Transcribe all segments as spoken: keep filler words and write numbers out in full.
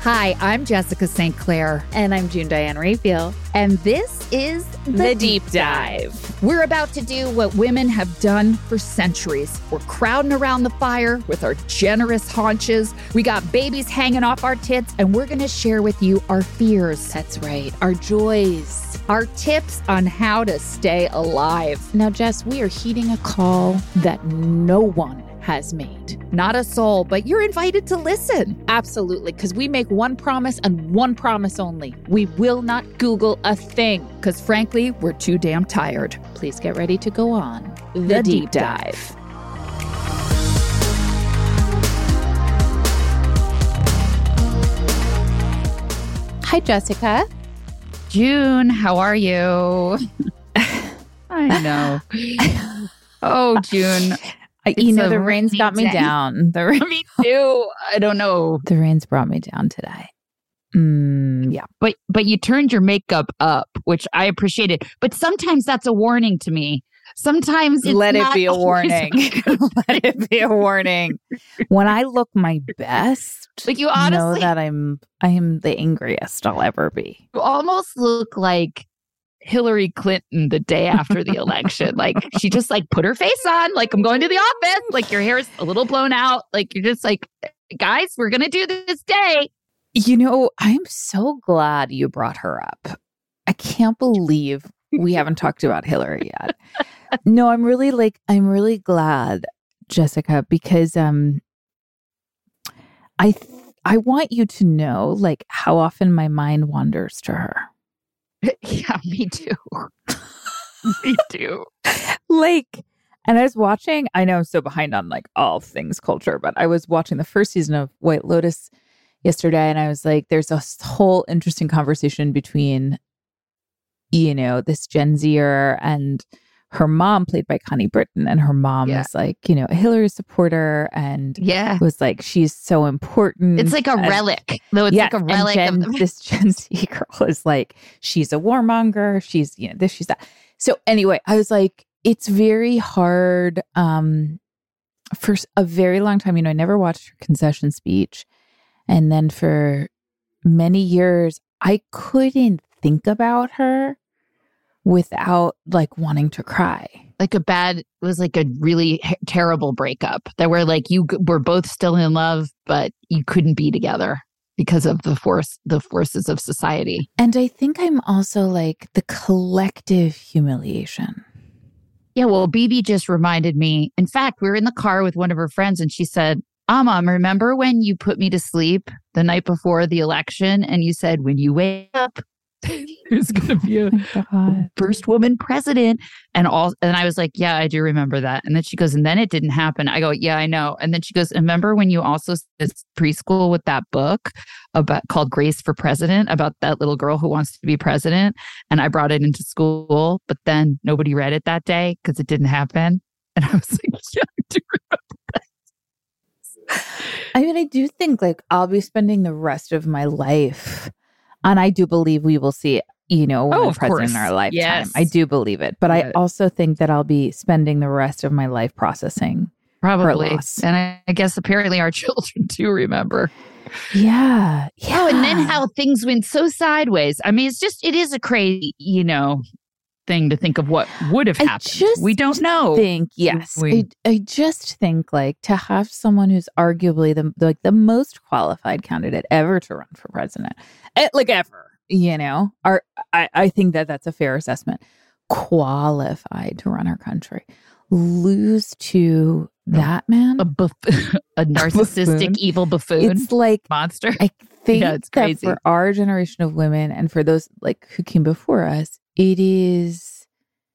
Hi, I'm Jessica Saint Clair. And I'm June Diane Raphael. And this is The, the Deep Dive. We're about to do what women have done for centuries. We're crowding around the fire with our generous haunches. We got babies hanging off our tits, and we're going to share with you our fears. That's right. Our joys. Our tips on how to stay alive. Now, Jess, we are heeding a call that no one has made. Not a soul, but you're invited to listen. Absolutely, because we make one promise and one promise only. We will not Google a thing. Because frankly, we're too damn tired. Please get ready to go on The, the Deep, Deep Dive. Dive. Hi, Jessica. June, how are you? I know. Oh, June. It's you know, the rain's got me day. down. The rain- me too. I don't know. The rain's brought me down today. Mm, yeah. But but you turned your makeup up, which I appreciated. But sometimes that's a warning to me. Sometimes it's Let not it be a warning. Let it be a warning. When I look my best, like you honestly know that I'm I am the angriest I'll ever be. You almost look like Hillary Clinton the day after the election. Like she just like put her face on, like I'm going to the office, like your hair's a little blown out. Like you're just like, guys, we're going to do this day. You know, I'm so glad you brought her up. I can't believe we haven't talked about Hillary yet. No, I'm really like, I'm really glad, Jessica, because um, I, th- I want you to know like how often my mind wanders to her. Yeah, me too. Me too. Like, and I was watching, I know I'm so behind on like all things culture, but I was watching the first season of White Lotus yesterday, and I was like, there's a whole interesting conversation between, you know, this Gen Zer and her mom, played by Connie Britton, and her mom yeah. is like, you know, a Hillary supporter, and yeah, was like, she's so important. It's like a and, relic, though. It's yes, like a relic. And Gen, of this Gen Z girl is like, she's a warmonger. She's, you know, this, she's that. So anyway, I was like, it's very hard. Um, for a very long time, you know, I never watched her concession speech, and then for many years, I couldn't think about her without like wanting to cry. Like a bad, it was like a really h- terrible breakup that were like you g- were both still in love, but you couldn't be together because of the force, the forces of society. And I think I'm also like the collective humiliation. Yeah, well, Bibi just reminded me. In fact, we were in the car with one of her friends and she said, Ah, Mom, remember when you put me to sleep the night before the election and you said, when you wake up, there's going to be a oh first woman president. And all, and I was like, yeah, I do remember that. And then she goes, and then it didn't happen. I go, yeah, I know. And then she goes, remember when you also did preschool with that book about called Grace for President, about that little girl who wants to be president? And I brought it into school, but then nobody read it that day because it didn't happen. And I was like, yeah, I do remember that. I mean, I do think like I'll be spending the rest of my life, and I do believe we will see, you know, a woman oh, president course. in our lifetime. Yes. I do believe it. But yeah. I also think that I'll be spending the rest of my life processing Probably. her loss. And I, I guess apparently our children do remember. Yeah. Yeah. Oh, and then how things went so sideways. I mean, it's just, it is a crazy, you know, thing to think of what would have happened. I just we don't know. Think yes. We, I, I just think like to have someone who's arguably the like the most qualified candidate ever to run for president, like ever, you know, are I, I think that that's a fair assessment. Qualified to run our country, lose to that man, a, buff- a narcissistic, buffoon. evil buffoon. It's like monster. I think yeah, it's crazy. That for our generation of women and for those like who came before us, it is,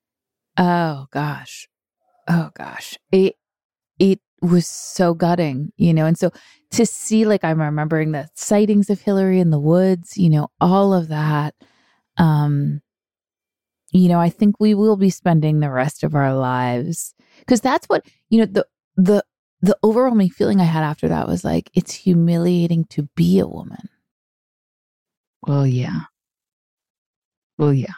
oh gosh, oh gosh, it it was so gutting, you know. And so to see, like, I'm remembering the sightings of Hillary in the woods, you know, all of that. Um, you know, I think we will be spending the rest of our lives because that's what, you know, the the the overwhelming feeling I had after that was like, it's humiliating to be a woman. Well, yeah. Well, yeah.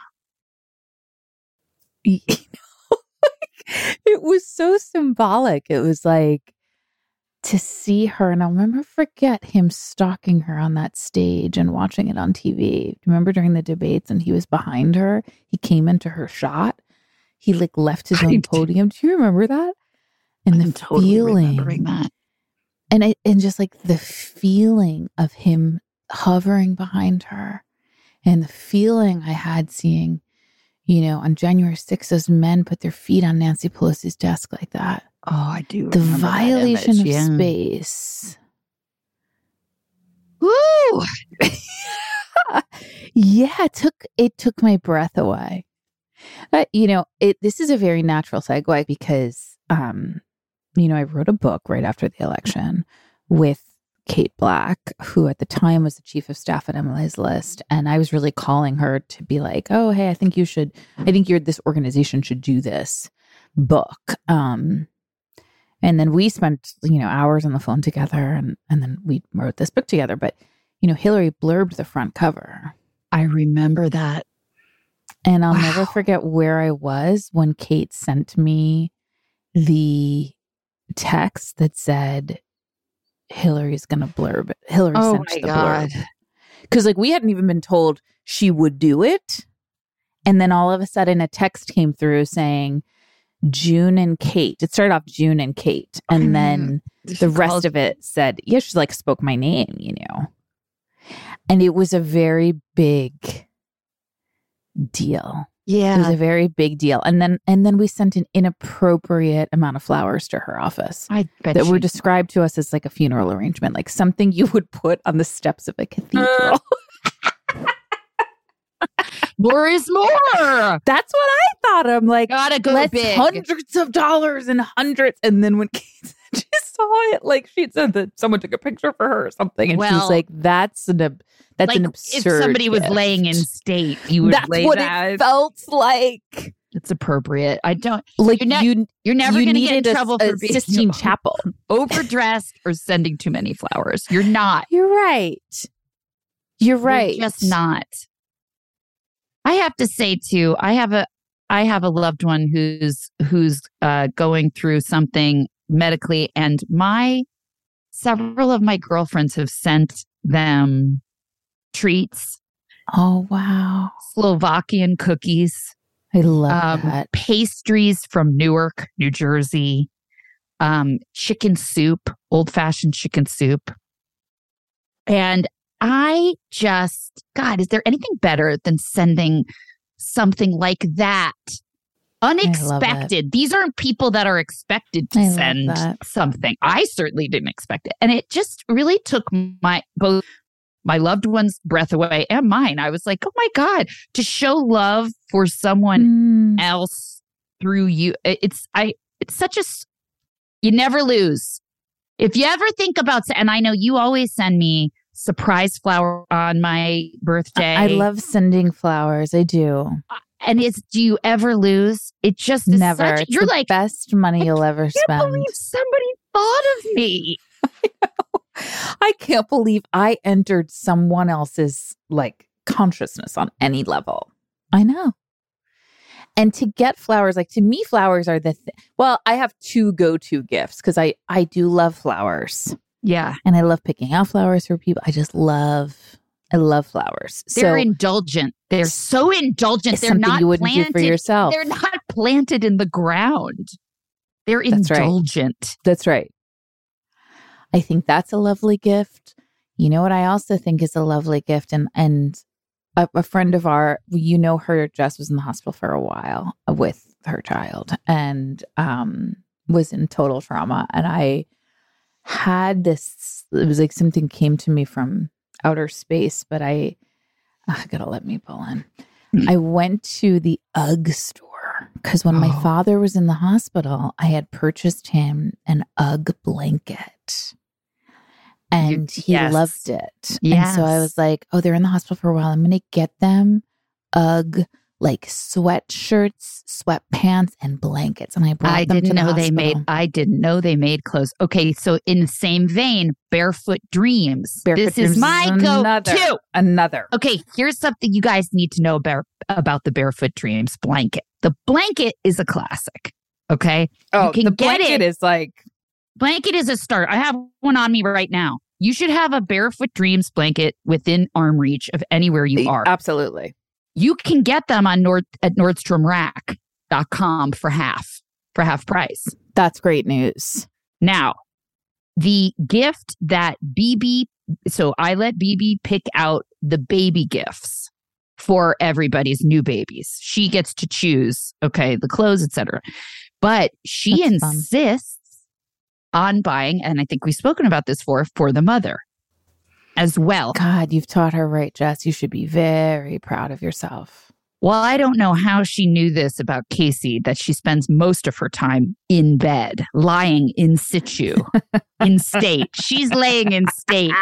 You know, like, it was so symbolic. It was like, to see her, and I'll never forget him stalking her on that stage and watching it on T V. Remember during the debates and he was behind her? He came into her shot. He like left his own podium. Do you remember that? And I'm the totally feeling, remembering that. and it, and just like the feeling of him hovering behind her, and the feeling I had seeing, you know, on January sixth, those men put their feet on Nancy Pelosi's desk like that. Oh, I do. The remember that violation image, of yeah. space. Woo! Yeah, it took it took my breath away. But you know, it this is a very natural segue because um, you know, I wrote a book right after the election with Kate Black, who at the time was the chief of staff at Emily's List, and I was really calling her to be like, "Oh, hey, I think you should. I think you're this organization should do this book." Um, and then we spent, you know, hours on the phone together, and and then we wrote this book together. But you know, Hillary blurbed the front cover. I remember that. And I'll Wow. never forget where I was when Kate sent me the text that said, Hillary's going to blurb it. Hillary Oh sent my the God. blurb. Because like we hadn't even been told she would do it. And then all of a sudden a text came through saying, June and Kate. It started off June and Kate. And Mm. then She the rest called- of it said, yeah, she's like spoke my name, you know. And it was a very big deal. It was Yeah. a very big deal. And then and then we sent an inappropriate amount of flowers to her office I bet that she- were described to us as like a funeral arrangement, like something you would put on the steps of a cathedral. more is more. That's what I thought. I'm like, Gotta go let's big. hundreds of dollars and hundreds. And then when Kate said she saw it, like she said that someone took a picture for her or something. And Well, she's like, that's an ab- that's like an if absurd somebody was gift. laying in state, you would That's lay what that. it felt like. It's appropriate. I don't. Like You're ne- you, You're never you going to get in needed a- trouble a for being Sistine Chapel. overdressed or sending too many flowers. You're not. You're right. You're right. You're just not. I have to say too, I have a I have a loved one who's who's uh, going through something medically, and my several of my girlfriends have sent them treats, Oh wow. Slovakian cookies, I love um, that. pastries from Newark, New Jersey, um, chicken soup, old fashioned chicken soup. And I just, God, is there anything better than sending something like that? Unexpected. These aren't people that are expected to I love send that. something. I certainly didn't expect it. And it just really took my, both my loved one's breath away and mine. I was like, oh my God, to show love for someone Mm. else through you. it- It's, I, it's such a, s- you never lose. If you ever think about, and I know you always send me surprise flower on my birthday. I love sending flowers. I do. And it's, do you ever lose? It just is Never. such, It's you're the like, best money you'll ever I can't spend. believe somebody thought of me. I can't believe I entered someone else's like consciousness on any level. I know. And to get flowers, like to me, flowers are the th- well, I have two go-to gifts because I I do love flowers Yeah. and I love picking out flowers for people. I just love I love flowers. They're so indulgent. They're so indulgent. it's They're something not you wouldn't planted. do for yourself. They're not planted in the ground. They're That's right. indulgent. That's right. I think that's a lovely gift. You know what I also think is a lovely gift, and and a, a friend of our, you know, her Jess was in the hospital for a while with her child, and um, was in total trauma. And I had this. It was like something came to me from outer space, but I, I gotta let me pull in. Hmm. I went to the UGG store. Because when my Oh. father was in the hospital, I had purchased him an UGG blanket. And he yes. loved it. Yes. And so I was like, oh, they're in the hospital for a while. I'm going to get them UGG, like sweatshirts, sweatpants, and blankets. And I brought I them didn't to the know they made. hospital. I didn't know they made clothes. Okay, so in the same vein, Barefoot Dreams. Barefoot this Dreams is my another, go-to. Another. Okay, here's something you guys need to know about about the Barefoot Dreams blanket. The blanket is a classic. Okay, Oh, you can the get blanket it. is like blanket is a start. I have one on me right now. You should have a Barefoot Dreams blanket within arm reach of anywhere you are. Absolutely. You can get them on Nord at Nordstrom Rack dot com for half, for half price. That's great news. Now, the gift that B B, so I let B B pick out the baby gifts for everybody's new babies. She gets to choose, okay, the clothes, et cetera. But she That's insists fun. on buying, and I think we've spoken about this for, for the mother as well. God, you've taught her right, Jess. You should be very proud of yourself. Well, I don't know how she knew this about Casey, that she spends most of her time in bed, lying in situ, in state. She's laying in state.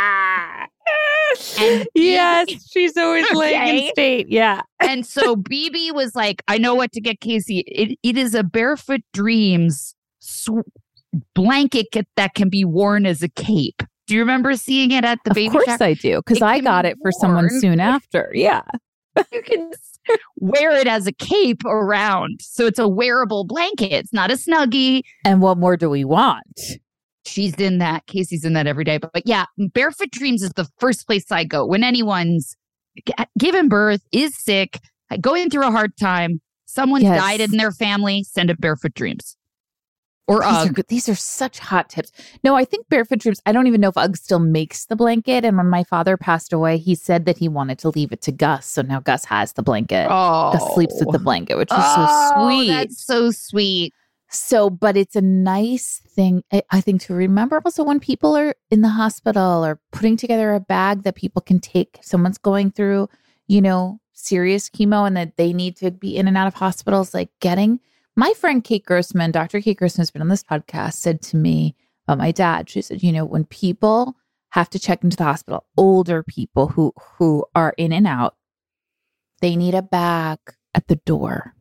And yes, B B, she's always okay. laying in state. Yeah. And so B B was like, I know what to get Casey. It, it is a Barefoot Dreams sw- blanket that can be worn as a cape. Do you remember seeing it at the of baby shop? Of shop? course I do, because I got it for worn. someone soon after. Yeah. You can wear it as a cape around. So it's a wearable blanket. It's not a Snuggie. And what more do we want? She's in that. Casey's in that every day. But, but yeah, Barefoot Dreams is the first place I go when anyone's given birth, is sick, going through a hard time, someone yes. died in their family, send it Barefoot Dreams. Or these UGG. Are good. These are such hot tips. No, I think Barefoot Dreams, I don't even know if UGG still makes the blanket. And when my father passed away, he said that he wanted to leave it to Gus. So now Gus has the blanket. Oh. Gus sleeps with the blanket, which is oh, so sweet. That's so sweet. So, but it's a nice thing, I, I think, to remember also when people are in the hospital or putting together a bag that people can take. Someone's going through, you know, serious chemo and that they need to be in and out of hospitals, like getting... My friend Kate Grossman, Doctor Kate Grossman, has been on this podcast, said to me about my dad. She said, you know, when people have to check into the hospital, older people who who are in and out, they need a bag at the door.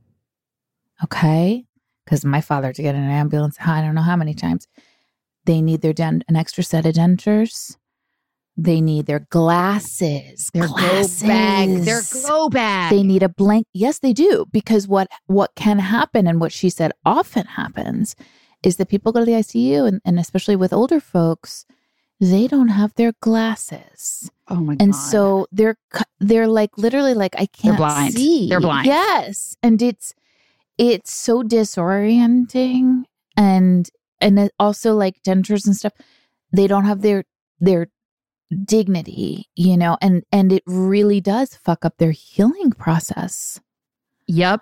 Okay? Because my father, to get in an ambulance, I don't know how many times, they need their dent, an extra set of dentures. They need their glasses. Their glasses. glow bag. Their glow bag. They need a blank. Yes, they do. Because what what can happen, and what she said often happens, is that people go to the I C U, and, and especially with older folks, they don't have their glasses. Oh my God. And so they're they're like literally like, I can't they're blind. see. They're blind. Yes. And it's it's so disorienting. And and it also like dentures and stuff, they don't have their their dignity, you know, and and it really does fuck up their healing process. Yep.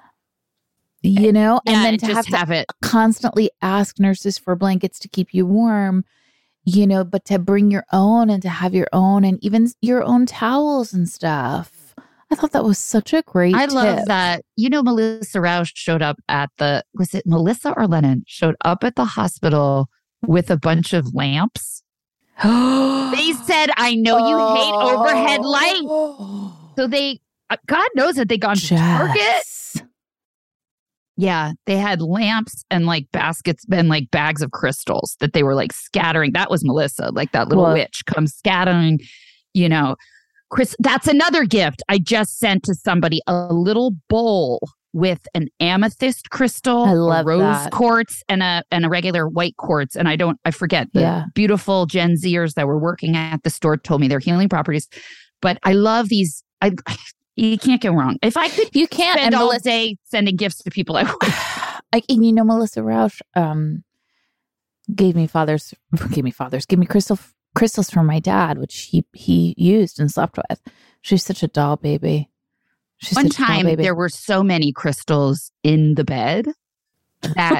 You know, yeah, and then to have have, have to it constantly ask nurses for blankets to keep you warm, you know, but to bring your own and to have your own and even your own towels and stuff. I thought that was such a great I tip. love that. You know, Melissa Rausch showed up at the, was it Melissa or Lennon showed up at the hospital with a bunch of lamps. They said, I know you oh. hate overhead light. So they, uh, God knows that they gone to Target. Yeah, they had lamps and like baskets and like bags of crystals that they were like scattering. That was Melissa, like that little what? witch comes scattering, you know. Chris, that's another gift I just sent to somebody, a little bowl with an amethyst crystal, I love a rose that. quartz, and a and a regular white quartz. And I don't, I forget, the yeah. beautiful Gen Zers that were working at the store told me their healing properties. But I love these. I you can't go wrong. If I could, you can't spend and all Melissa, day sending gifts to people, I would. I, you know, Melissa Rausch um, gave me fathers, gave me fathers, gave me crystal crystals from my dad, which he he used and slept with. She's such a doll baby. She's One time there were so many crystals in the bed that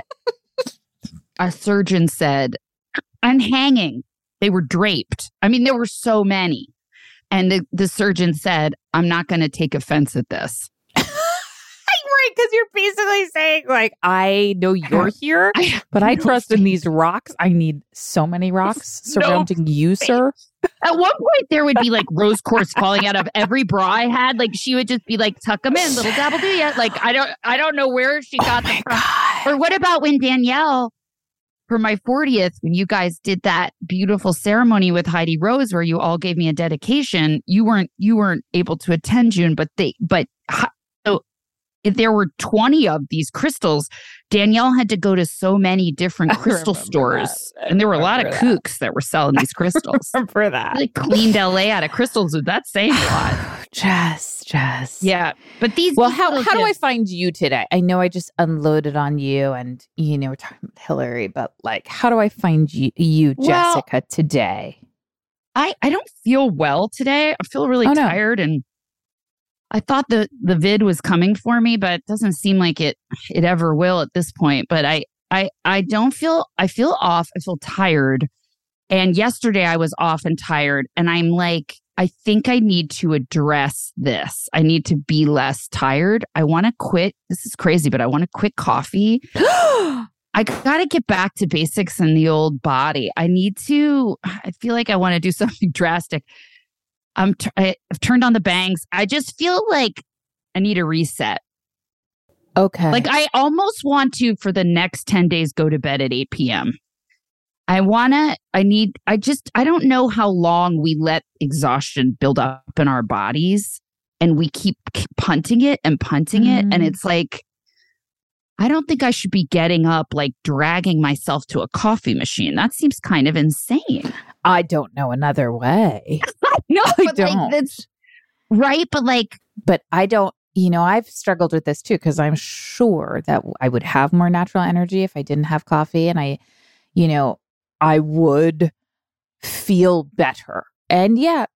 a surgeon said, I'm hanging. They were draped. I mean, there were so many. And the, the surgeon said, I'm not going to take offense at this. Right, because you're basically saying, like, I know you're here, I but I no trust faith. in these rocks. I need so many rocks surrounding no you, faith. sir. At one point, there would be like rose quartz falling out of every bra I had. Like she would just be like, tuck them in, little dabble do ya. Like I don't, I don't know where she got oh them from. God. Or what about when Danielle, for my fortieth, when you guys did that beautiful ceremony with Heidi Rose, where you all gave me a dedication, you weren't, you weren't able to attend, June, but they, but so there were twenty of these crystals. Danielle had to go to so many different crystal stores. And there were a lot of that. kooks that were selling these crystals. I remember that. They cleaned L A out of crystals with that same lot. Jess, Jess. Yeah. But these. Well, how, how do I find you today? I know I just unloaded on you and, you know, we're talking about Hillary, but like, how do I find you, you Jessica, well, today? I, I don't feel well today. I feel really oh, tired no. and I thought the, the vid was coming for me, but it doesn't seem like it it ever will at this point. But I, I, I don't feel, I feel off. I feel tired. And yesterday I was off and tired. And I'm like, I think I need to address this. I need to be less tired. I want to quit. This is crazy, but I want to quit coffee. I got to get back to basics in the old body. I need to, I feel like I want to do something drastic. I'm t- I've turned on the bangs. I just feel like I need a reset. Okay. Like I almost want to, for the next ten days, go to bed at eight p.m. I want to, I need, I just, I don't know how long we let exhaustion build up in our bodies and we keep, keep punting it and punting mm. it. And it's like, I don't think I should be getting up, like dragging myself to a coffee machine. That seems kind of insane. I don't know another way. no, I but don't. Like, that's right. But like, but I don't, you know, I've struggled with this too, because I'm sure that I would have more natural energy if I didn't have coffee. And I, you know, I would feel better. And yet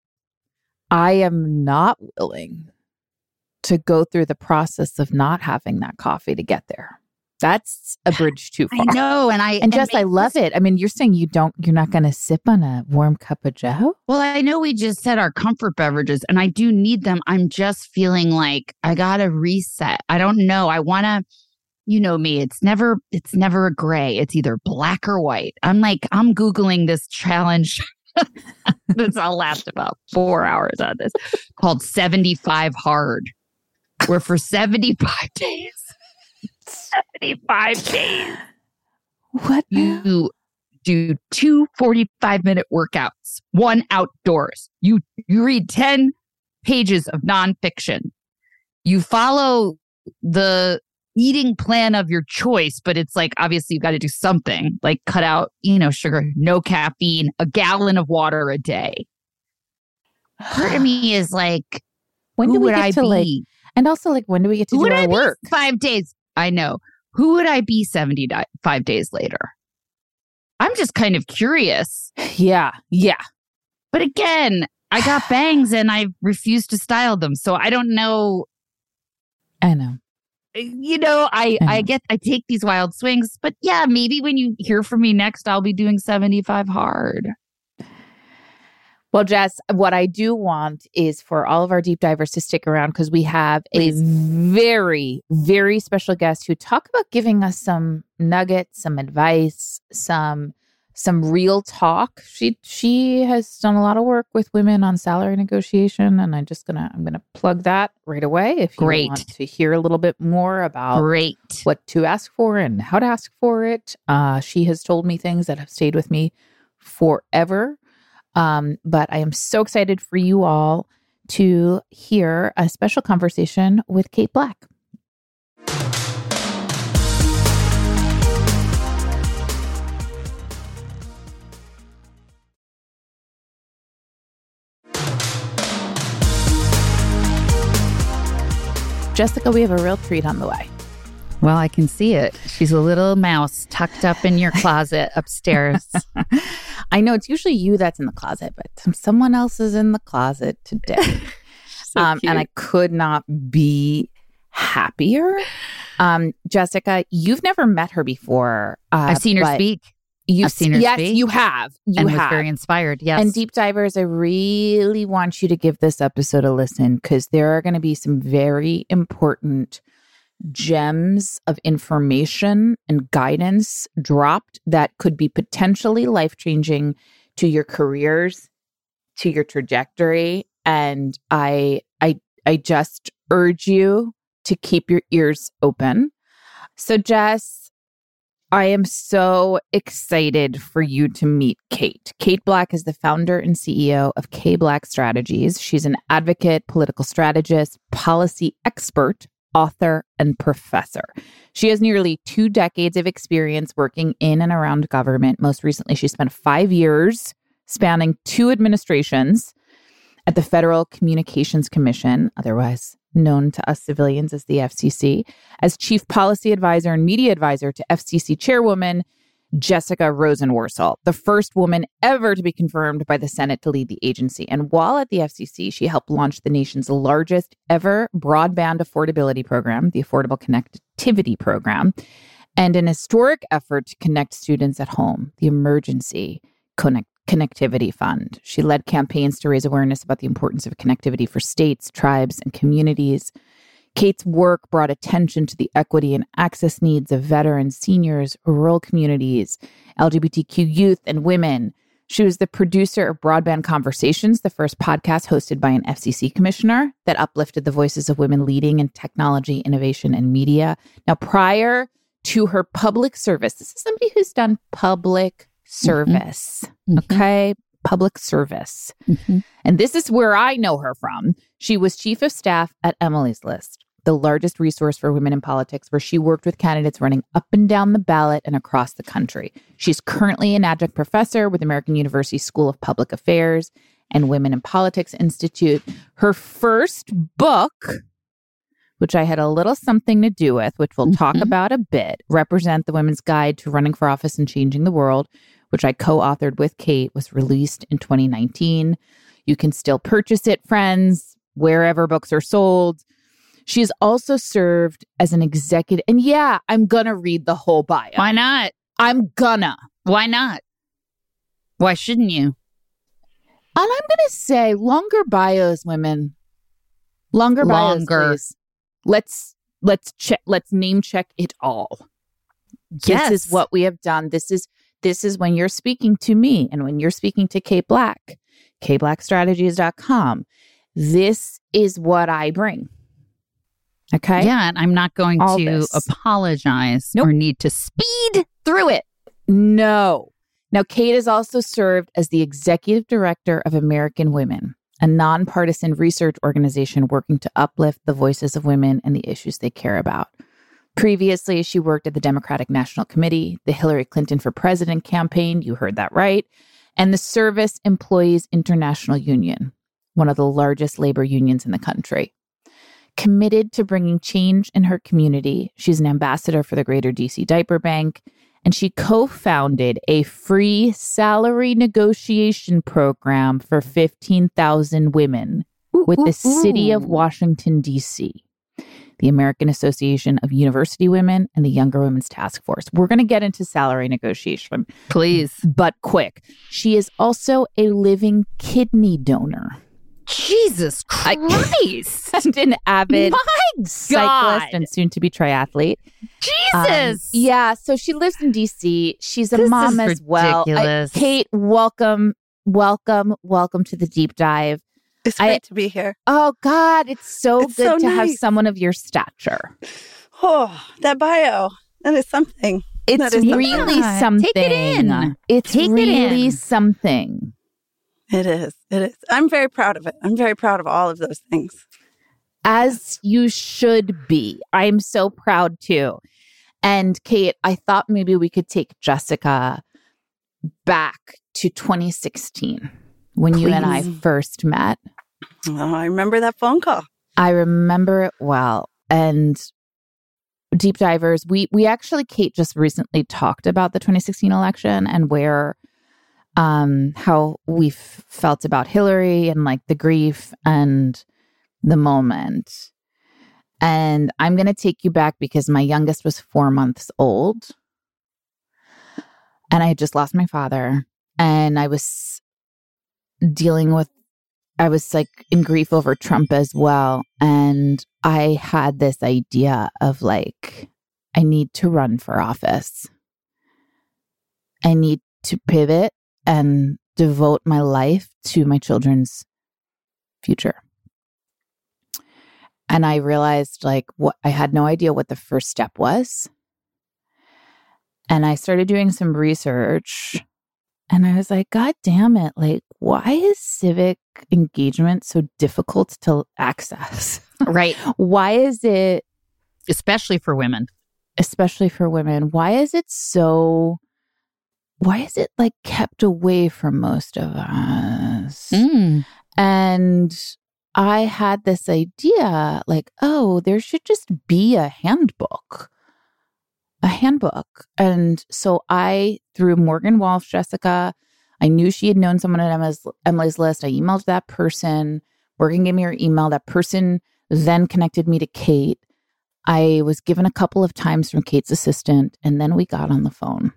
I am not willing to go through the process of not having that coffee to get there. That's a bridge too far. I know. And I, and, and just, I love this, it. I mean, you're saying you don't, you're not going to sip on a warm cup of Joe? Well, I know we just said our comfort beverages and I do need them. I'm just feeling like I got to reset. I don't know. I want to, you know me, it's never, it's never a gray. It's either black or white. I'm like, I'm Googling this challenge that's I'll last about four hours on this called seventy-five hard, where for seventy-five days, seventy-five days. What? You do two forty-five minute workouts, one outdoors. You you read ten pages of nonfiction. You follow the eating plan of your choice, but it's like, obviously you've got to do something like cut out, you know, sugar, no caffeine, a gallon of water a day. Part of me is like, when do we get I to be? like, and also like, when do we get to who do would our I work? Be five days. I know. Who would I be seventy-five days later? I'm just kind of curious. Yeah. Yeah. But again, I got bangs and I refuse to style them. So I don't know. I know. You know, I, I, know. I get, I take these wild swings, but yeah, maybe when you hear from me next, I'll be doing seventy-five hard. Well, Jess, what I do want is for all of our deep divers to stick around because we have Please. a very, very special guest who talk about giving us some nuggets, some advice, some some real talk. She she has done a lot of work with women on salary negotiation, and I'm just gonna I'm gonna plug that right away. If you Great. want to hear a little bit more about Great. what to ask for and how to ask for it, uh, she has told me things that have stayed with me forever. Um, but I am so excited for you all to hear a special conversation with Kate Black. Jessica, we have a real treat on the way. Well, I can see it. She's a little mouse tucked up in your closet upstairs. I know it's usually you that's in the closet, but someone else is in the closet today. so um, and I could not be happier. Um, Jessica, you've never met her before. Uh, I've seen her speak. You've I've seen her yes, speak. you have. You and have. was very inspired. Yes. And Deep Divers, I really want you to give this episode a listen because there are going to be some very important gems of information and guidance dropped that could be potentially life-changing to your careers, to your trajectory. And I, I, I just urge you to keep your ears open. So, Jess, I am so excited for you to meet Kate. Kate Black is the founder and C E O of K Black Strategies. She's an advocate, political strategist, policy expert, author, and professor. She has nearly two decades of experience working in and around government. Most recently, she spent five years spanning two administrations at the Federal Communications Commission, otherwise known to us civilians as the F C C, as chief policy advisor and media advisor to F C C chairwoman Jessica Rosenworcel, the first woman ever to be confirmed by the Senate to lead the agency. And while at the F C C, she helped launch the nation's largest ever broadband affordability program, the Affordable Connectivity Program, and an historic effort to connect students at home, the Emergency Connect- Connectivity Fund. She led campaigns to raise awareness about the importance of connectivity for states, tribes, and communities. Kate's work brought attention to the equity and access needs of veterans, seniors, rural communities, L G B T Q youth, and women. She was the producer of Broadband Conversations, the first podcast hosted by an F C C commissioner that uplifted the voices of women leading in technology, innovation, and media. Now, prior to her public service, this is somebody who's done public service, mm-hmm. okay? Public service. Mm-hmm. And this is where I know her from. She was chief of staff at Emily's List, the largest resource for women in politics, where she worked with candidates running up and down the ballot and across the country. She's currently an adjunct professor with American University School of Public Affairs and Women in Politics Institute. Her first book, which I had a little something to do with, which we'll mm-hmm. talk about a bit, Represent: The Women's Guide to Running for Office and Changing the World, which I co-authored with Kate, was released in twenty nineteen. You can still purchase it, friends, wherever books are sold. She's also served as an executive. And yeah, I'm going to read the whole bio. Why not? I'm gonna. Why not? Why shouldn't you? And I'm going to say longer bios, women. Longer, longer. bios, please. Let's, let's check. Let's name check it all. Yes. This is what we have done. This is This is when you're speaking to me and when you're speaking to Kate Black, k black strategies dot com. This is what I bring. Okay? Yeah, and I'm not going All to this. apologize Nope. or need to speed through it. No. Now, Kate has also served as the executive director of American Women, a nonpartisan research organization working to uplift the voices of women and the issues they care about. Previously, she worked at the Democratic National Committee, the Hillary Clinton for President campaign, you heard that right, and the Service Employees International Union, one of the largest labor unions in the country. Committed to bringing change in her community, she's an ambassador for the Greater D C Diaper Bank, and she co-founded a free salary negotiation program for fifteen thousand women with the city of Washington, D C, the American Association of University Women, and the Younger Women's Task Force. We're going to get into salary negotiation. Please. But quick. She is also a living kidney donor. Jesus Christ. And an avid My cyclist God. and soon-to-be triathlete. Jesus. Um, yeah, so she lives in D C. She's a This mom is as well. I, ridiculous. Kate, welcome, welcome, welcome to the deep dive. It's great I- to be here. Oh, God, it's so It's good so to have nice. someone of your stature. Oh, that bio. That is something. It's That is really Yeah, something. take it in. It's Take it really in. something. It is. It is. I'm very proud of it. I'm very proud of all of those things. As you should be. I'm so proud too. And Kate, I thought maybe we could take Jessica back to twenty sixteen when you and I Please. first met. Oh, I remember that phone call. I remember it well. And deep divers, we we actually, Kate just recently talked about the twenty sixteen election and where um how we f- felt about Hillary and like the grief and the moment. And I'm going to take you back because my youngest was four months old. And I had just lost my father. And I was dealing with, I was like in grief over Trump as well. And I had this idea of like, I need to run for office. I need to pivot and devote my life to my children's future. And I realized like what I had no idea what the first step was. And I started doing some research and I was like, God damn it. Like, why is civic engagement so difficult to access? Right. Why is it especially for women. Especially for women. Why is it so, why is it like kept away from most of us? Mm. And I had this idea like, oh, there should just be a handbook. A handbook. And so I, through Morgan Walsh, Jessica, I knew she had known someone at Emma's, Emily's List. I emailed that person. Morgan gave me her email. That person then connected me to Kate. I was given a couple of times from Kate's assistant, and then we got on the phone.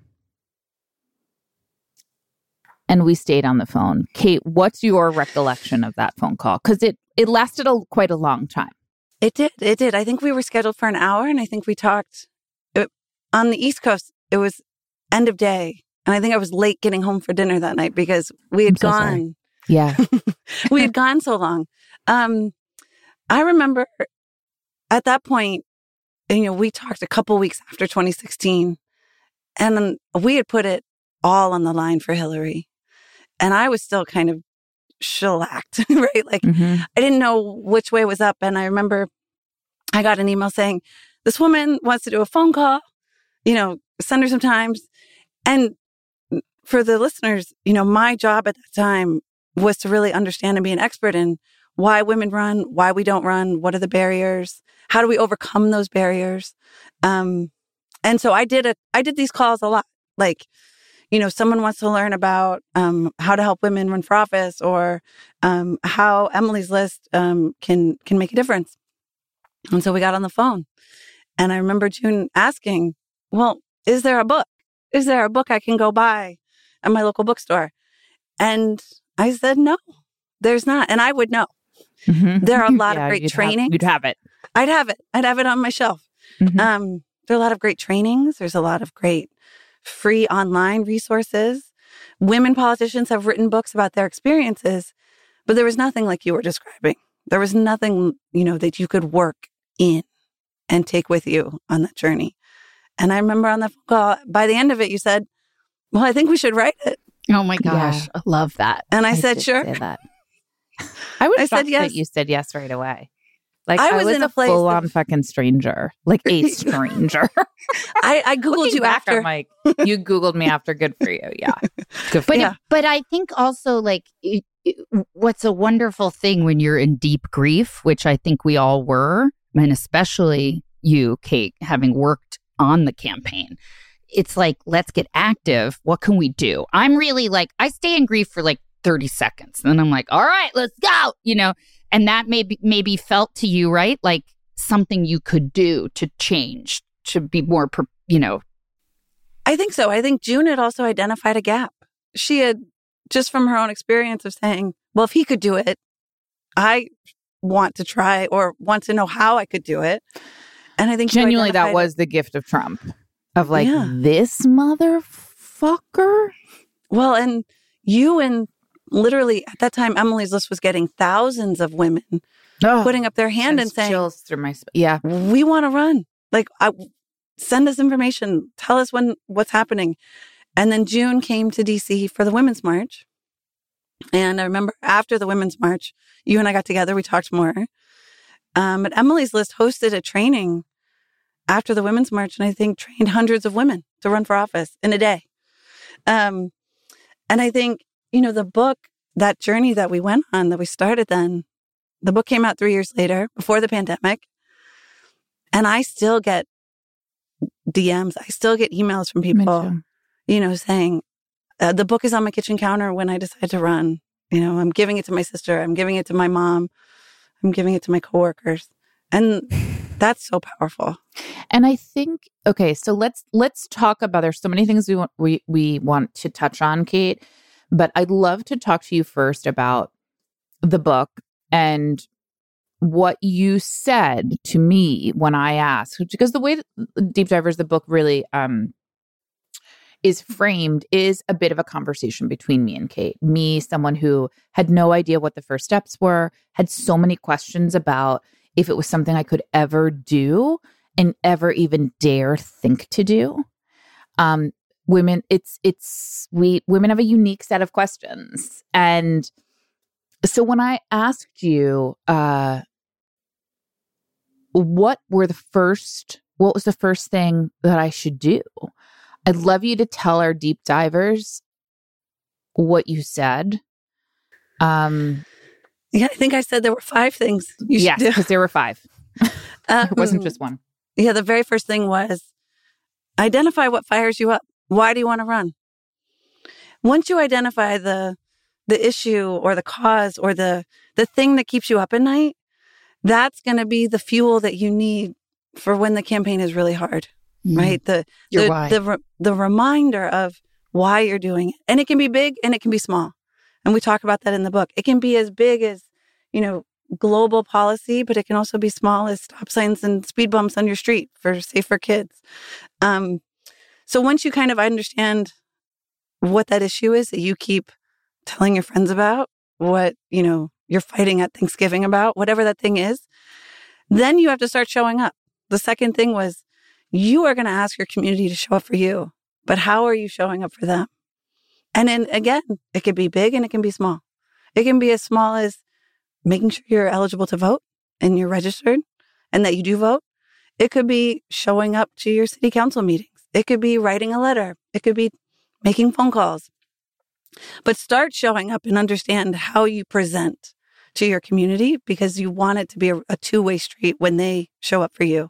And we stayed on the phone. Kate, what's your recollection of that phone call? Because it, it lasted a, quite a long time. It did. It did. I think we were scheduled for an hour, and I think we talked it, on the East Coast. It was end of day. And I think I was late getting home for dinner that night because we had so gone. Sorry. Yeah. we had gone so long. Um, I remember at that point, you know, we talked a couple weeks after twenty sixteen, and then we had put it all on the line for Hillary. And I was still kind of shellacked, right? Like, Mm-hmm. I didn't know which way was up. And I remember I got an email saying, this woman wants to do a phone call, you know, send her some times. And for the listeners, you know, my job at that time was to really understand and be an expert in why women run, why we don't run, what are the barriers, how do we overcome those barriers. Um, and so I did a, I did these calls a lot. Like, you know, someone wants to learn about um, how to help women run for office, or um, how Emily's List um, can can make a difference. And so we got on the phone, and I remember June asking, "Well, is there a book? Is there a book I can go buy at my local bookstore?" And I said, no, there's not. And I would know. Mm-hmm. There are a lot yeah, of great you'd trainings. Have, you'd have it. I'd have it. I'd have it on my shelf. Mm-hmm. Um, there are a lot of great trainings. There's a lot of great free online resources. Women politicians have written books about their experiences, but there was nothing like you were describing. There was nothing, you know, that you could work in and take with you on that journey. And I remember on the phone call, by the end of it, you said, well, I think we should write it. Oh my gosh. Yeah. I love that. And I, I said, did sure. say that. I was I shocked said yes. that you said yes right away. Like I I was was, in a a place full-on that- fucking stranger, like a stranger. I, I Googled Looking you back, after. I'm like, you Googled me after. Good for you. Yeah. Good for But you. it, but I think also like it, it, what's a wonderful thing when you're in deep grief, which I think we all were, and especially you, Kate, having worked on the campaign. It's like, let's get active. What can we do? I'm really like, I stay in grief for like thirty seconds. And then I'm like, all right, let's go. You know, and that maybe maybe felt to you, right? Like something you could do to change, to be more, you know. I think so. I think June had also identified a gap. She had, just from her own experience of saying, well, if he could do it, I want to try or want to know how I could do it. And I think Genuinely, that identified- was the gift of Trump. Of like, Yeah. this motherfucker. Well, and you and literally at that time, Emily's List was getting thousands of women Oh, putting up their hand and sends saying, chills through my sp- yeah. we want to run. Like, I, send us information. Tell us when what's happening. And then June came to D C for the Women's March. And I remember after the Women's March, you and I got together. We talked more. Um, but Emily's List hosted a training after the Women's March, and I think trained hundreds of women to run for office in a day. Um, and I think, you know, the book, that journey that we went on, that we started then, the book came out three years later, before the pandemic. And I still get D Ms. I still get emails from people, you know, saying, uh, the book is on my kitchen counter when I decide to run. You know, I'm giving it to my sister. I'm giving it to my mom. I'm giving it to my coworkers. And that's so powerful. And I think, okay, so let's let's talk about, there's so many things we want we, we want to touch on, Kate, but I'd love to talk to you first about the book and what you said to me when I asked, because the way that Deep Divers, the book really um, is framed is a bit of a conversation between me and Kate. Me, someone who had no idea what the first steps were, had so many questions about if it was something I could ever do and ever even dare think to do. Um, women, it's, it's, we, women have a unique set of questions. And so when I asked you, uh, what were the first, what was the first thing that I should do? I'd love you to tell our deep divers what you said. Um, yeah, I think I said there were five things you should yes, do. because there were five. Um, it wasn't just one. Yeah, the very first thing was identify what fires you up. Why do you want to run? Once you identify the the issue or the cause or the the thing that keeps you up at night, that's going to be the fuel that you need for when the campaign is really hard, mm. right? The Your the why. the, re- the reminder of why you're doing it. And it can be big and it can be small. And we talk about that in the book. It can be as big as, you know, global policy, but it can also be small as stop signs and speed bumps on your street for safer kids. Um, so once you kind of understand what that issue is that you keep telling your friends about, what, you know, you're fighting at Thanksgiving about, whatever that thing is, then you have to start showing up. The second thing was you are going to ask your community to show up for you, but how are you showing up for them? And then again, it can be big and it can be small. It can be as small as making sure you're eligible to vote and you're registered and that you do vote. It could be showing up to your city council meetings. It could be writing a letter. It could be making phone calls. But start showing up and understand how you present to your community because you want it to be a, a two-way street when they show up for you.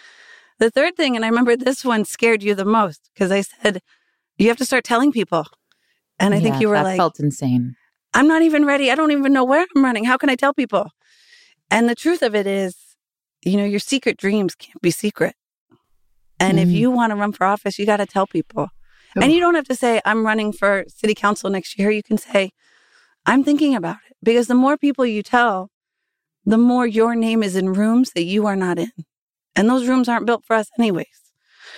The third thing, and I remember this one scared you the most because I said, you have to start telling people. And I yeah, think you were that like, felt insane. I'm not even ready. I don't even know where I'm running. How can I tell people? And the truth of it is, you know, your secret dreams can't be secret. And mm. if you want to run for office, you got to tell people. Oh. And you don't have to say, I'm running for city council next year. You can say, I'm thinking about it. Because the more people you tell, the more your name is in rooms that you are not in. And those rooms aren't built for us anyways.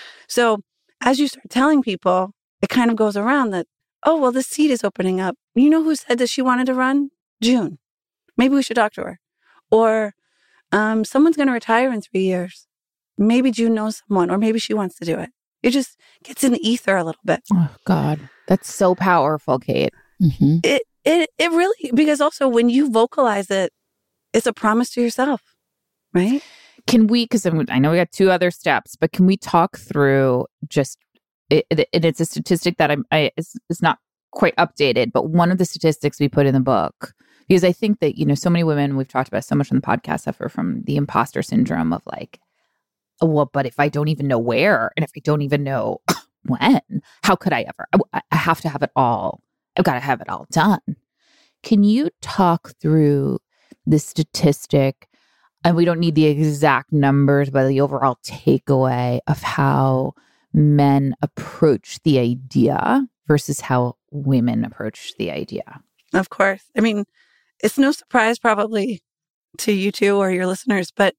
So as you start telling people, it kind of goes around that, oh, well, this seat is opening up. You know who said that she wanted to run? June. Maybe we should talk to her. Or um, someone's going to retire in three years. Maybe June knows someone, or maybe she wants to do it. It just gets in the ether a little bit. Oh, God. That's so powerful, Kate. Mm-hmm. It, it, it really, because also when you vocalize it, it's a promise to yourself, right? Can we, because I know we got two other steps, but can we talk through just, it, it, it's a statistic that I'm, I, it's, it's not quite updated, but one of the statistics we put in the book, because I think that, you know, so many women, we've talked about so much on the podcast, suffer from the imposter syndrome of like, oh, well, but if I don't even know where, and if I don't even know when, how could I ever? I, I have to have it all. I've got to have it all done. Can you talk through the statistic? And we don't need the exact numbers, but the overall takeaway of how men approach the idea versus how women approach the idea. Of course. I mean, it's no surprise probably to you two or your listeners, but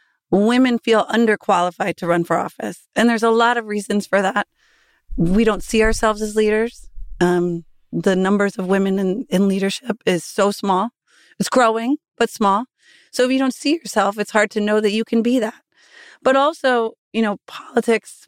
women feel underqualified to run for office. And there's a lot of reasons for that. We don't see ourselves as leaders. Um, the numbers of women in, in leadership is so small. It's growing, but small. So if you don't see yourself, it's hard to know that you can be that. But also, you know, politics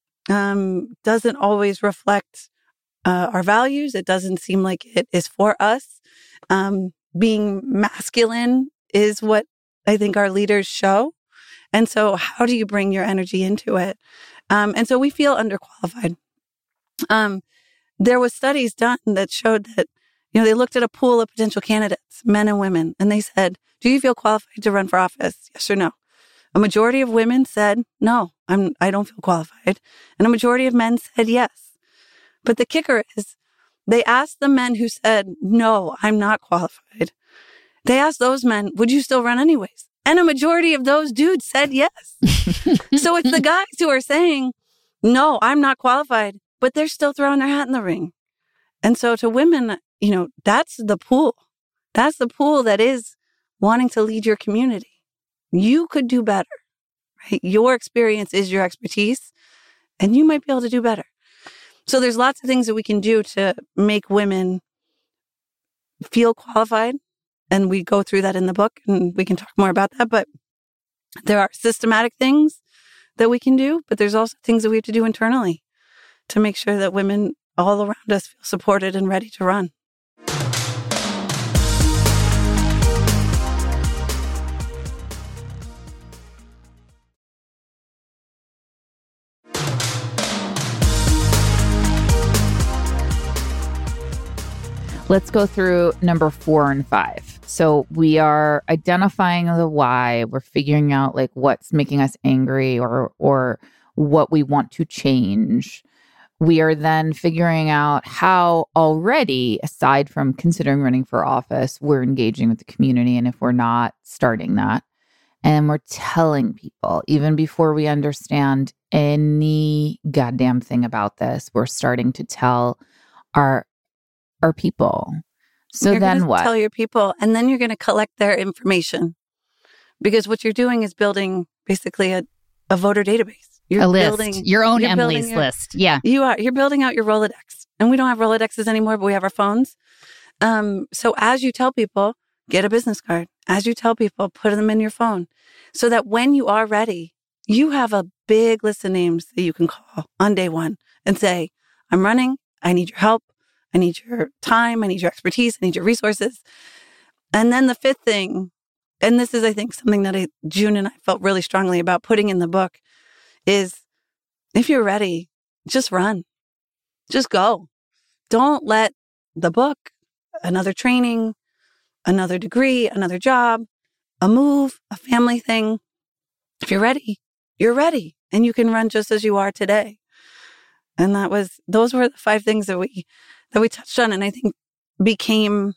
um, doesn't always reflect uh, our values. It doesn't seem like it is for us. Um, being masculine is what I think our leaders show. And so how do you bring your energy into it? Um, and so we feel underqualified. Um, there was studies done that showed that, you know, they looked at a pool of potential candidates, men and women, and they said, do you feel qualified to run for office? Yes or no? A majority of women said, no, I'm, I don't feel qualified. And a majority of men said yes. But the kicker is they asked the men who said, no, I'm not qualified. They asked those men, would you still run anyways? And a majority of those dudes said yes. So it's the guys who are saying, no, I'm not qualified, but they're still throwing their hat in the ring. And so to women, you know, that's the pool. That's the pool that is wanting to lead your community. You could do better, right? Your experience is your expertise, and you might be able to do better. So there's lots of things that we can do to make women feel qualified. And we go through that in the book, and we can talk more about that. But there are systematic things that we can do, but there's also things that we have to do internally to make sure that women all around us feel supported and ready to run. Let's go through number four and five. So we are identifying the why. We're figuring out like what's making us angry or or what we want to change. We are then figuring out how already, aside from considering running for office, we're engaging with the community. And if we're not, starting that. And we're telling people, even before we understand any goddamn thing about this, we're starting to tell our our people. So you're then gonna what? Tell your people, and then you're going to collect their information. Because what you're doing is building basically a, a voter database. You're a list, building, your own you're Emily's your, list. Yeah. You are. You're building out your Rolodex. And we don't have Rolodexes anymore, but we have our phones. Um, so as you tell people, get a business card. As you tell people, put them in your phone. So that when you are ready, you have a big list of names that you can call on day one and say, I'm running. I need your help. I need your time. I need your expertise. I need your resources. And then the fifth thing, and this is, I think, something that I, June and I felt really strongly about putting in the book, is if you're ready, just run. Just go. Don't let the book, another training, another degree, another job, a move, a family thing. If you're ready, you're ready. And you can run just as you are today. And that was, those were the five things that we, that we touched on. And I think became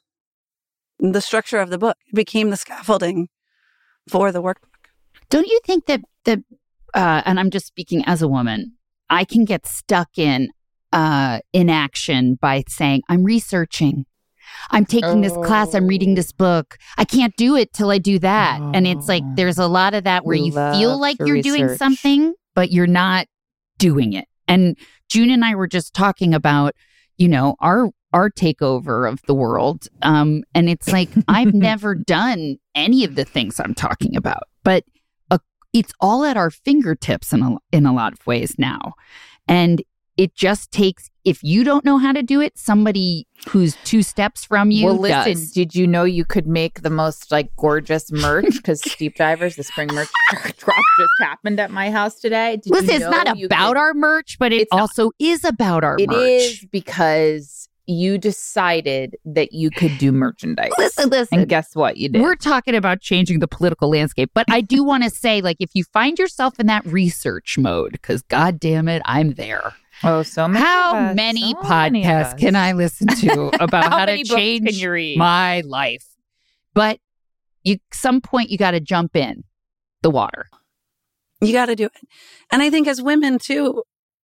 the structure of the book. It became the scaffolding for the workbook. Don't you think that, that uh, and I'm just speaking as a woman, I can get stuck in uh, inaction by saying, I'm researching. I'm taking this class. I'm reading this book. I can't do it till I do that. Oh, and it's like, there's a lot of that where you feel like you're research. doing something, but you're not doing it. And June and I were just talking about, you know, our our takeover of the world. Um, and it's like, I've never done any of the things I'm talking about, but uh, it's all at our fingertips in a, in a lot of ways now. And it just takes, if you don't know how to do it, somebody who's two steps from you Well, listen, does. did you know you could make the most like gorgeous merch? Because Deep Divers, the spring merch drop just happened at my house today. Did Listen, you it's know not you about could, our merch, but it It's not. also is about our It merch. is because you decided that you could do merchandise. Listen, listen. And guess what? You did. We're talking about changing the political landscape, but I do want to say, like, if you find yourself in that research mode, because God damn it, I'm there. Oh, so many. How of us. many So many of podcasts us. can I listen to about how, How to many books change can you read? my life? But you, some point, you got to jump in the water. You got to do it. And I think as women too,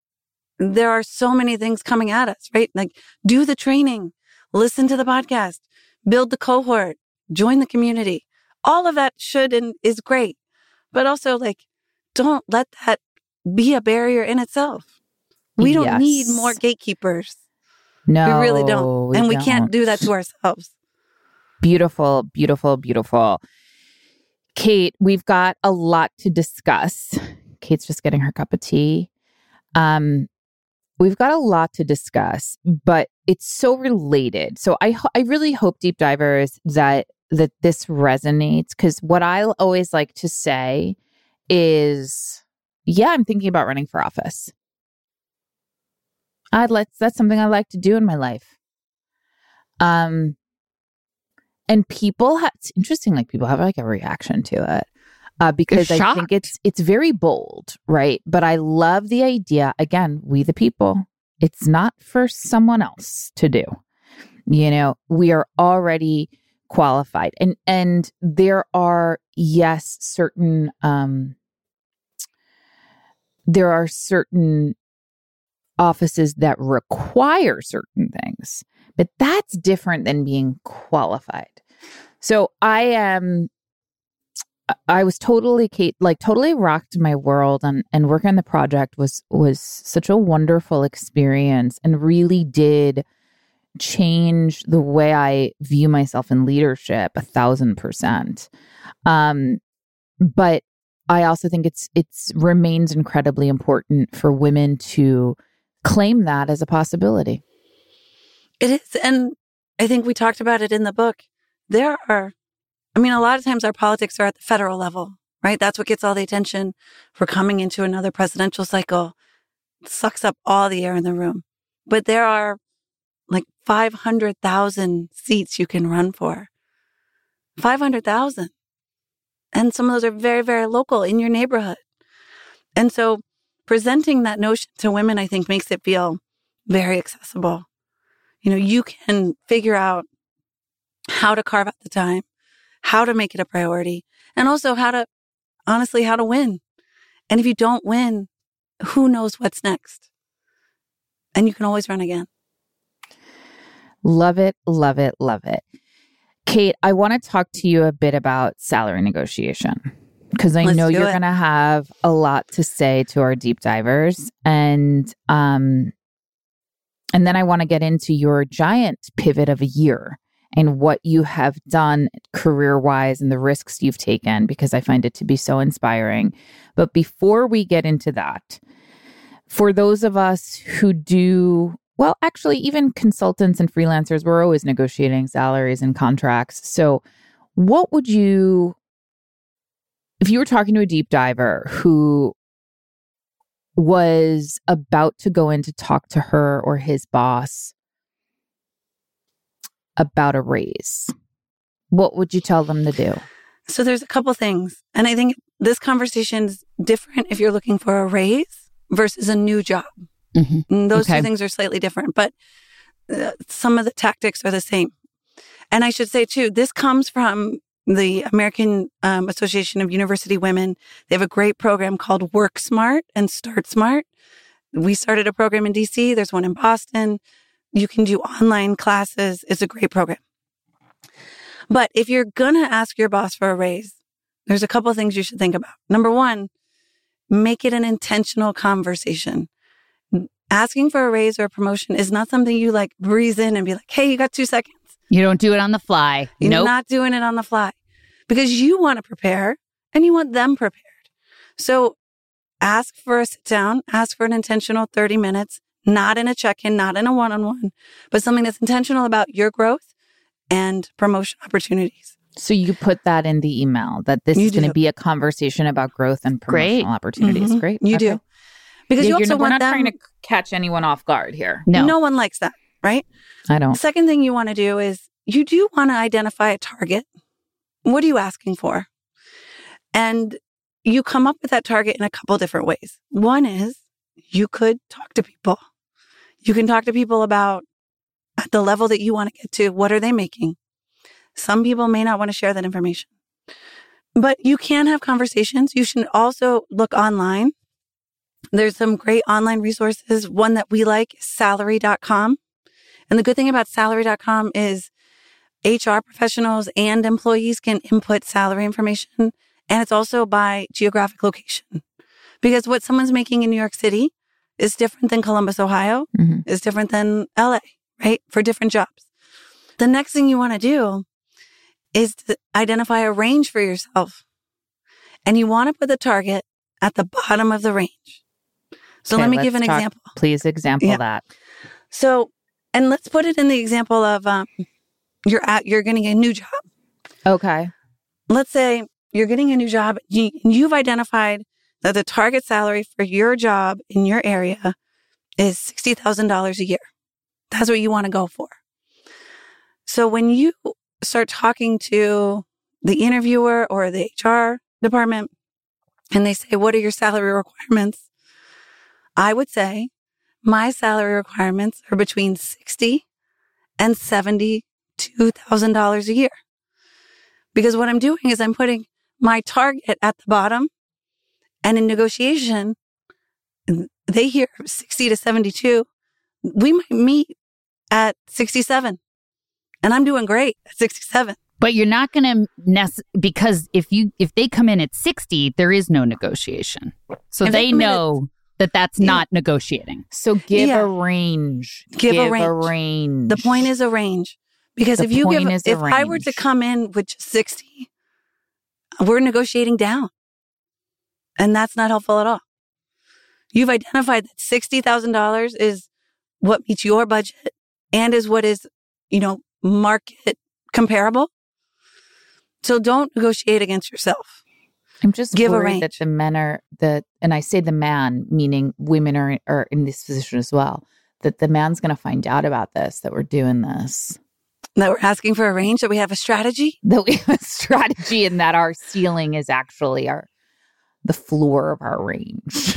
there are so many things coming at us, right? Like do the training, listen to the podcast, build the cohort, join the community. All of that should and is great. But also like, don't let that be a barrier in itself. We don't Yes. need more gatekeepers. No, we really don't. we and we don't. can't do that to ourselves. Beautiful, beautiful, beautiful. Kate, we've got a lot to discuss. Kate's just getting her cup of tea. Um, we've got a lot to discuss, but it's so related. So I, ho- I really hope, Deep Divers, that that this resonates, because what I always like to say is, yeah, I'm thinking about running for office. I'd like that's something I like to do in my life. Um. And people have, it's interesting, like people have like a reaction to it uh, because They're I think shocked. it's it's very bold, right? But I love the idea, again, we the people, it's not for someone else to do. You know, we are already qualified. And and there are, yes, certain, um, there are certain offices that require certain things. But that's different than being qualified. So I am, I was totally, Kate, like totally rocked my world, and, and working on the project was, was such a wonderful experience and really did change the way I view myself in leadership a thousand percent. Um, but I also think it's, it's remains incredibly important for women to claim that as a possibility. It is. And I think we talked about it in the book. There are, I mean, a lot of times our politics are at the federal level, right? That's what gets all the attention. We're coming into another presidential cycle. It sucks up all the air in the room. But there are like five hundred thousand seats you can run for. five hundred thousand. And some of those are very, very local in your neighborhood. And so presenting that notion to women, I think, makes it feel very accessible. You know, you can figure out how to carve out the time, how to make it a priority, and also how to, honestly, how to win. And if you don't win, who knows what's next? And you can always run again. Love it, love it, love it. Kate, I want to talk to you a bit about salary negotiation, because I Let's know do you're it. going to have a lot to say to our deep divers. And um, and then I want to get into your giant pivot of a year and what you have done career-wise and the risks you've taken, because I find it to be so inspiring. But before we get into that, for those of us who do, well, actually, even consultants and freelancers, we're always negotiating salaries and contracts. So what would you, if you were talking to a deep diver who was about to go in to talk to her or his boss about a raise, what would you tell them to do? So there's a couple things. And I think this conversation is different if you're looking for a raise versus a new job. Mm-hmm. And those Okay. two things are slightly different, but uh, some of the tactics are the same. And I should say, too, this comes from the American um, Association of University Women. They have a great program called Work Smart and Start Smart. We started a program in D C. There's one in Boston. You can do online classes. It's a great program. But if you're going to ask your boss for a raise, there's a couple of things you should think about. Number one, make it an intentional conversation. Asking for a raise or a promotion is not something you like breeze in and be like, hey, you got two seconds. You don't do it on the fly. You're Nope. not doing it on the fly because you want to prepare and you want them prepared. So ask for a sit down, ask for an intentional thirty minutes, not in a check-in, not in a one-on-one, but something that's intentional about your growth and promotion opportunities. So you put that in the email that this You is going to do. be a conversation about growth and promotional Great. opportunities. Mhm. Great. You Okay. do. Because Yeah, you you're also not- we're want not them, trying to catch anyone off guard here. No. no one likes that, right? I don't. Second thing you want to do is you do want to identify a target. What are you asking for? And you come up with that target in a couple different ways. One is you could talk to people. You can talk to people about at the level that you want to get to, what are they making? Some people may not want to share that information. But you can have conversations. You should also look online. There's some great online resources. One that we like is salary dot com. And the good thing about salary dot com is H R professionals and employees can input salary information. And it's also by geographic location. Because what someone's making in New York City is different than Columbus, Ohio, Mm-hmm. is different than L A, right? For different jobs. The next thing you want to do is to identify a range for yourself. And you want to put the target at the bottom of the range. So Okay, let me let's give an talk- example. Please example Yeah. that. So, and let's put it in the example of um, you're at, you're getting a new job. Okay. Let's say you're getting a new job. You, you've identified that the target salary for your job in your area is sixty thousand dollars a year. That's what you want to go for. So when you start talking to the interviewer or the H R department and they say, what are your salary requirements? I would say my salary requirements are between sixty thousand dollars and seventy-two thousand dollars a year. Because what I'm doing is I'm putting my target at the bottom, and in negotiation, they hear sixty to seventy-two. We might meet at sixty-seven, and I'm doing great at sixty-seven. But you're not going to nec- because if you if they come in at sixty, there is no negotiation. So If they they come in at- know that that's Yeah. not negotiating. So give Yeah. a range. Give a a range. range. The point is a range. Because The if you point give, is a if I were to range. come in with just sixty, we're negotiating down. And that's not helpful at all. You've identified that sixty thousand dollars is what meets your budget and is what is, you know, market comparable. So don't negotiate against yourself. I'm just Give a worried range. that the men are the, and I say the man, meaning women are are in this position as well, that the man's going to find out about this, that we're doing this. That we're asking for a range, that we have a strategy? That we have a strategy and that our ceiling is actually our the floor of our range.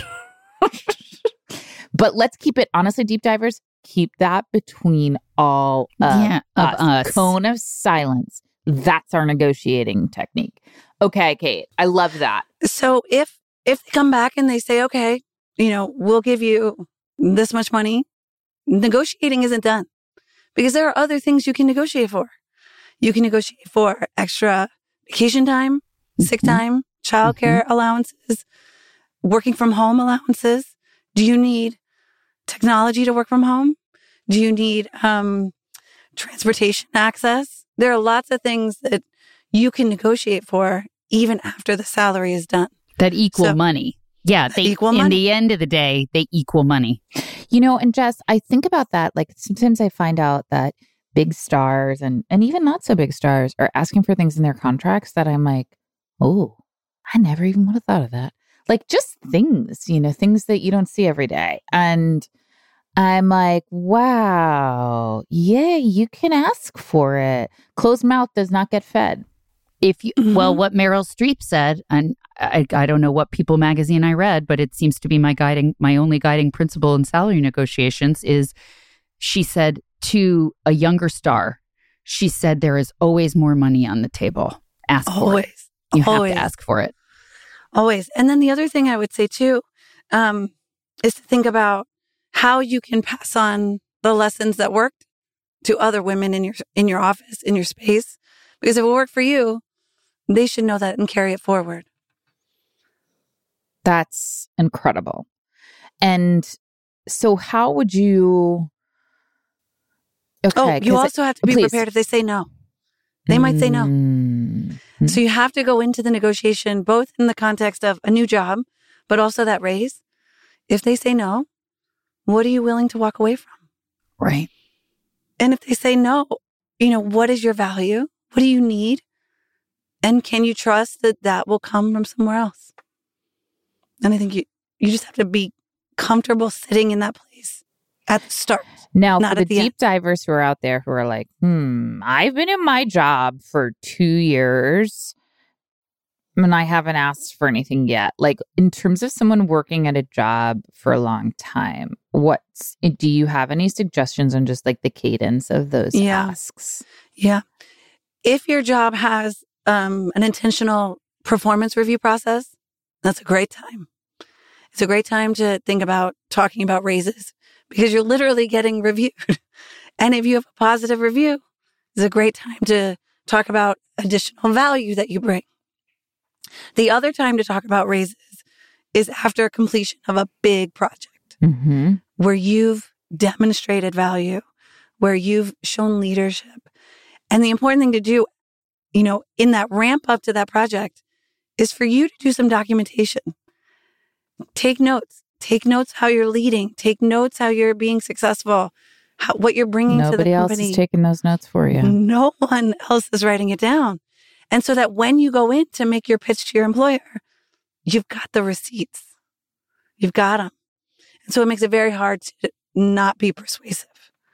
But let's keep it, honestly, deep divers, keep that between all of, yeah, of us. us. Cone of silence. That's our negotiating technique. Okay, Kate, I love that. So if if they come back and they say, okay, you know, we'll give you this much money, negotiating isn't done. Because there are other things you can negotiate for. You can negotiate for extra vacation time, sick Mm-hmm. time, childcare Mm-hmm. allowances, working from home allowances. Do you need technology to work from home? Do you need um, transportation access? There are lots of things that you can negotiate for even after the salary is done. That equal So- money. Yeah, they Equal in money. the end of the day, they equal money. You know, and Jess, I think about that. Like sometimes I find out that big stars and, and even not so big stars are asking for things in their contracts that I'm like, oh, I never even would have thought of that. Like just things, you know, things that you don't see every day. And I'm like, wow, yeah, you can ask for it. Closed mouth does not get fed. If you, Mhm. well, what Meryl Streep said, and I, I don't know what People magazine I read, but it seems to be my guiding, my only guiding principle in salary negotiations is she said to a younger star, she said, there is always more money on the table. Ask for it. Always. You always. have to ask for it. Always. And then the other thing I would say too, um, is to think about how you can pass on the lessons that worked to other women in your, in your office, in your space. Because if it worked for you, they should know that and carry it forward. That's incredible. And so how would you... Okay, Oh, you 'cause also have to be please. prepared if they say no. They might say no. Mm. So you have to go into the negotiation, both in the context of a new job, but also that raise. If they say no, what are you willing to walk away from? Right. And if they say no, you know, what is your value? What do you need? And can you trust that that will come from somewhere else? And I think you, you just have to be comfortable sitting in that place at the start. Now, Not for the, at the deep end. divers who are out there who are like, hmm, I've been in my job for two years and I haven't asked for anything yet. Like, in terms of someone working at a job for a long time, what's, do you have any suggestions on just like the cadence of those Yeah. asks? Yeah. If your job has um, an intentional performance review process, that's a great time. It's a great time to think about talking about raises because you're literally getting reviewed. And if you have a positive review, it's a great time to talk about additional value that you bring. The other time to talk about raises is after completion of a big project Mm-hmm. where you've demonstrated value, where you've shown leadership. And the important thing to do, you know, in that ramp up to that project is for you to do some documentation. Take notes. Take notes how you're leading. Take notes how you're being successful, how, what you're bringing to the Nobody else company. is taking those notes for you. No one else is writing it down. And so that when you go in to make your pitch to your employer, you've got the receipts. You've got them. And so it makes it very hard to not be persuasive.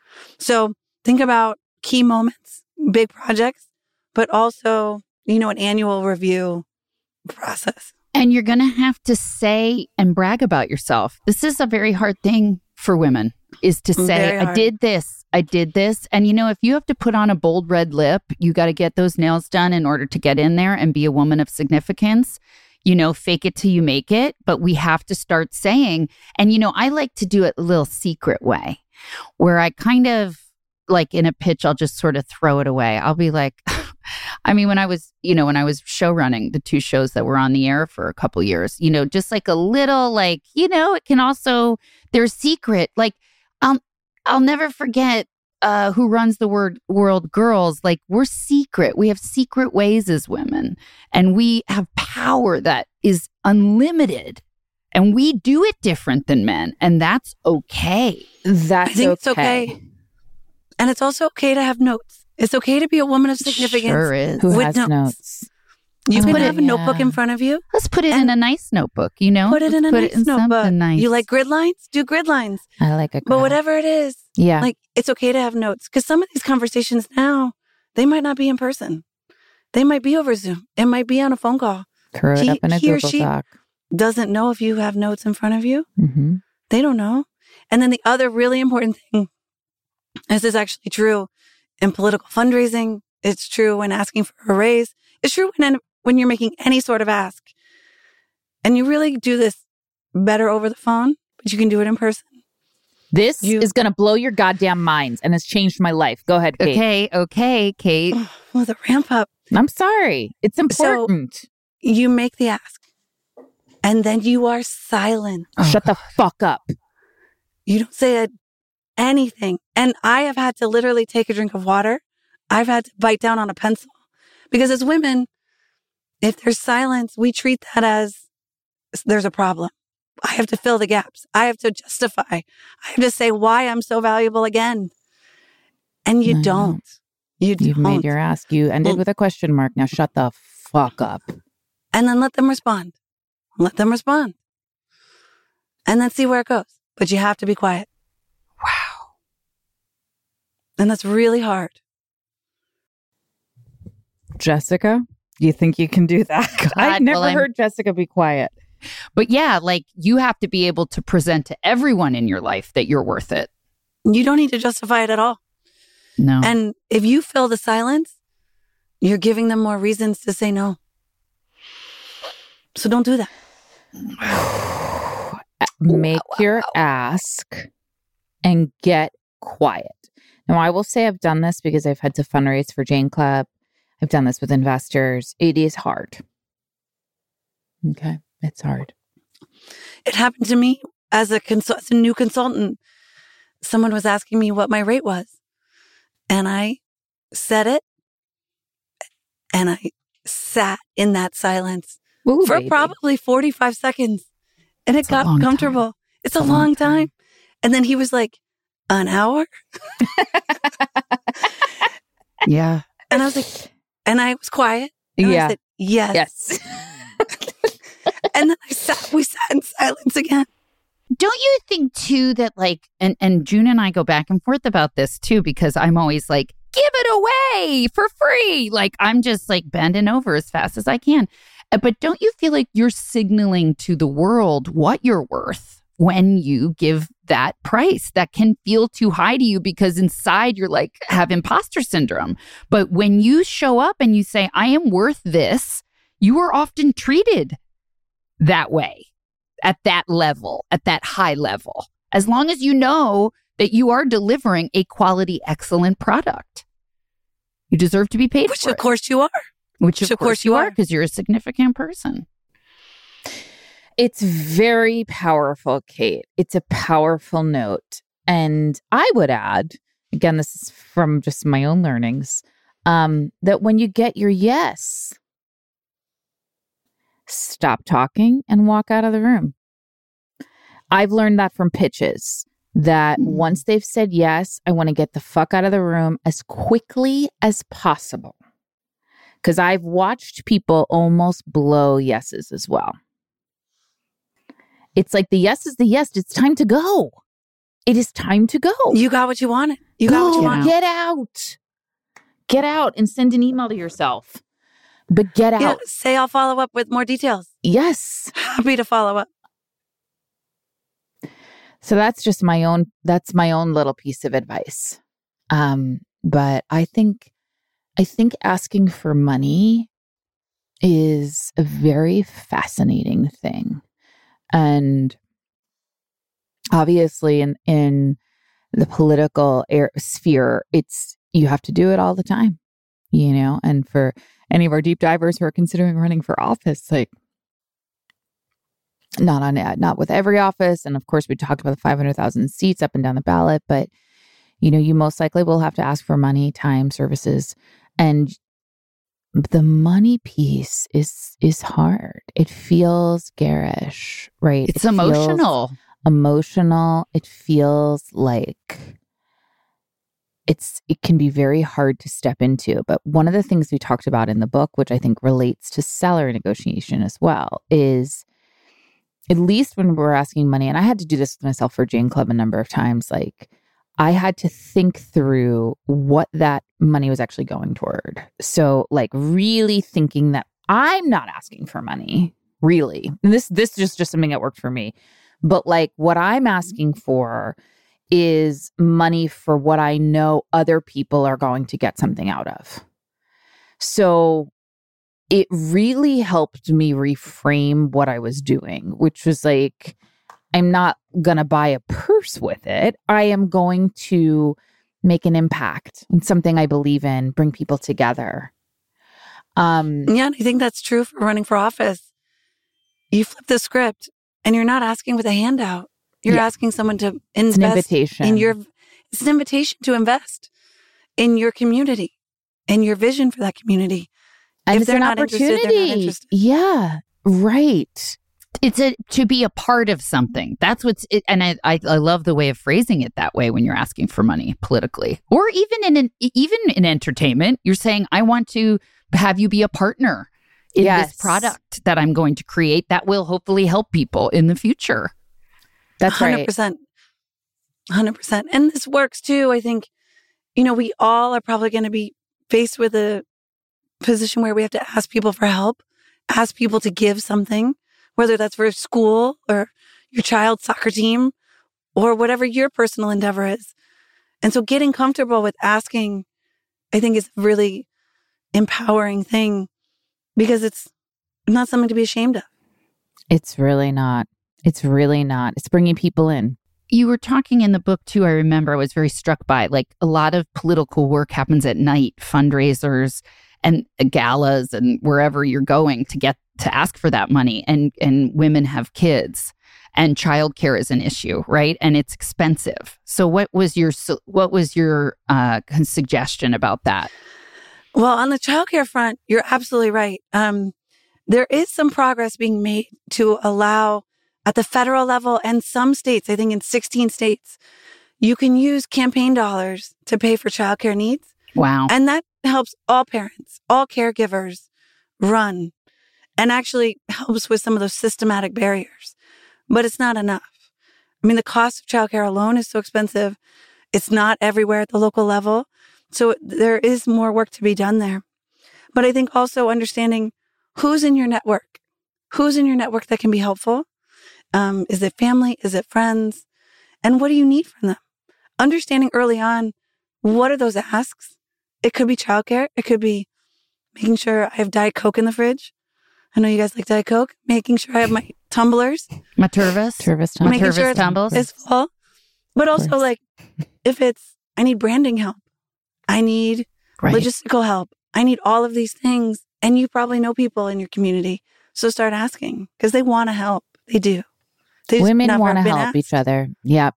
So think about key moments, big projects, but also, you know, an annual review process. And you're going to have to say and brag about yourself. This is a very hard thing for women, is to say, Very I hard. did this, I did this. And, you know, if you have to put on a bold red lip, you got to get those nails done in order to get in there and be a woman of significance. You know, fake it till you make it. But we have to start saying, and, you know, I like to do it a little secret way where I kind of, like in a pitch, I'll just sort of throw it away. I'll be like, I mean, when I was, you know, when I was show running the two shows that were on the air for a couple years, you know, just like a little, like, you know, it can also, they're secret. Like, I'll, I'll never forget uh, Who Runs the Word, World Girls. Like, we're secret. We have secret ways as women, and we have power that is unlimited. And we do it different than men, and that's okay. That's I think it's okay. And it's also okay to have notes. It's okay to be a woman of significance. Sure is. Who With has notes. notes? You Let's can put have it- a notebook yeah. in front of you. Let's put it And in a nice notebook, you know? Put it in a Let's nice notebook. something nice. You like grid lines? Do grid lines. I like a But whatever it is, Yeah. like it's okay to have notes because some of these conversations now, they might not be in person. They might be over Zoom. It might be on a phone call. Throw it he- up in a he or Google she- Doc. Doesn't know if you have notes in front of you. Mm-hmm. They don't know. And then the other really important thing, this is actually true in political fundraising. It's true when asking for a raise. It's true when, when you're making any sort of ask. And you really do this better over the phone, but you can do it in person. This You- is going to blow your goddamn minds and has changed my life. Go ahead, Kate. Okay, okay, Kate. Well, the ramp up, I'm sorry. It's important. you make the ask and then you are silent. Shut the fuck up. You don't say a, anything. And I have had to literally take a drink of water. I've had to bite down on a pencil because as women, if there's silence, we treat that as there's a problem. I have to fill the gaps. I have to justify. I have to say why I'm so valuable again. And you I know. don't. You You've don't. made your ask. You ended Well- with a question mark. Now shut the fuck up. And then let them respond. Let them respond. And then see where it goes. But you have to be quiet. Wow. And that's really hard. Jessica, you think you can do that? God, I've never well, I'm- heard Jessica be quiet. But yeah, like you have to be able to present to everyone in your life that you're worth it. You don't need to justify it at all. No. And if you fill the silence, you're giving them more reasons to say no. So don't do that. Make your ask and get quiet. Now, I will say I've done this because I've had to fundraise for Jane Club. I've done this with investors. It is hard. Okay. It's hard. It happened to me as a, consul- as a new consultant. Someone was asking me what my rate was. And I said it. And I sat in that silence Ooh, for baby. probably forty-five seconds. And it It's a got long time. comfortable. It's, It's a, a long, long time. time. And then he was like, an hour? yeah. And I was like, and I was quiet. And I Yeah. said, yes. Yes. And then I sat, we sat in silence again. Don't you think too that like, and, and June and I go back and forth about this too, because I'm always like, give it away for free. Like I'm just like bending over as fast as I can. Uh, But don't you feel like you're signaling to the world what you're worth when you give that price that can feel too high to you because inside you're like have imposter syndrome. But when you show up and you say, I am worth this, you are often treated that way. At that level, at that high level, as long as you know that you are delivering a quality, excellent product. You deserve to be paid Which, for of it. course, you are. Which, of, course, you are, because you're a significant person. It's very powerful, Kate. It's a powerful note. And I would add, again, this is from just my own learnings, um, that when you get your yes, stop talking and walk out of the room. I've learned that from pitches, that once they've said yes, I want to get the fuck out of the room as quickly as possible. Because I've watched people almost blow yeses as well. It's like the yes is the yes. It's time to go. It is time to go. You got what you wanted. You got what you Go, wanted. get out. Get out and send an email to yourself. But get out. Yeah, say I'll follow up with more details. Yes. Happy to follow up. So that's just my own, that's my own little piece of advice. Um, but I think, I think asking for money is a very fascinating thing. And obviously in, in the political air, sphere, it's, you have to do it all the time, you know, and for any of our deep divers who are considering running for office, like, not on not with every office. And of course, we talked about the five hundred thousand seats up and down the ballot. But, you know, you most likely will have to ask for money, time, services. And the money piece is is hard. It feels garish, right? It's It feels emotional. Emotional. It feels like it's it can be very hard to step into. But one of the things we talked about in the book, which I think relates to salary negotiation as well, is at least when we're asking money, and I had to do this with myself for Jane Club a number of times, like I had to think through what that money was actually going toward. So like really thinking that I'm not asking for money, really. And this this is just, just something that worked for me. But like what I'm asking for is money for what I know other people are going to get something out of. So it really helped me reframe what I was doing, which was like, I'm not going to buy a purse with it. I am going to make an impact in something I believe in, bring people together. Um, yeah, and I think that's true for running for office. You flip the script and you're not asking with a handout. You're yeah. asking someone to invest it's an invitation. in your, it's an invitation to invest in your community and your vision for that community. And if it's they're an not opportunity. interested, they're not interested. Yeah, right. It's a to be a part of something. That's what's it, and I, I I love the way of phrasing it that way when you're asking for money politically, or even in an, even in entertainment. You're saying, I want to have you be a partner in yes. this product that I'm going to create that will hopefully help people in the future. That's one hundred percent. right. one hundred percent. And this works too. I think, you know, we all are probably going to be faced with a position where we have to ask people for help, ask people to give something, whether that's for school or your child's soccer team or whatever your personal endeavor is. And so getting comfortable with asking, I think, is a really empowering thing because it's not something to be ashamed of. It's really not. It's really not. It's bringing people in. You were talking in the book too, I remember I was very struck by, like, a lot of political work happens at night, fundraisers and galas and wherever you're going to get to ask for that money. And and women have kids and childcare is an issue, right? And it's expensive. So what was your what was your uh, suggestion about that? Well, on the childcare front, you're absolutely right. Um, there is some progress being made to allow at the federal level and some states, I think in sixteen states, you can use campaign dollars to pay for childcare needs. Wow. And that helps all parents, all caregivers run and actually helps with some of those systematic barriers. But it's not enough. I mean, the cost of childcare alone is so expensive. It's not everywhere at the local level. So there is more work to be done there. But I think also understanding who's in your network, who's in your network that can be helpful. Um, is it family? Is it friends? And what do you need from them? Understanding early on, what are those asks? It could be childcare. It could be making sure I have Diet Coke in the fridge. I know you guys like Diet Coke. Making sure I have my tumblers. My Tervis. Tervis tumblers. Making sure Tervis tumbles. it's full. But also like, if it's, I need branding help. I need right. logistical help. I need all of these things. And you probably know people in your community. So start asking because they want to help. They do. Women want to help asked. each other. Yep.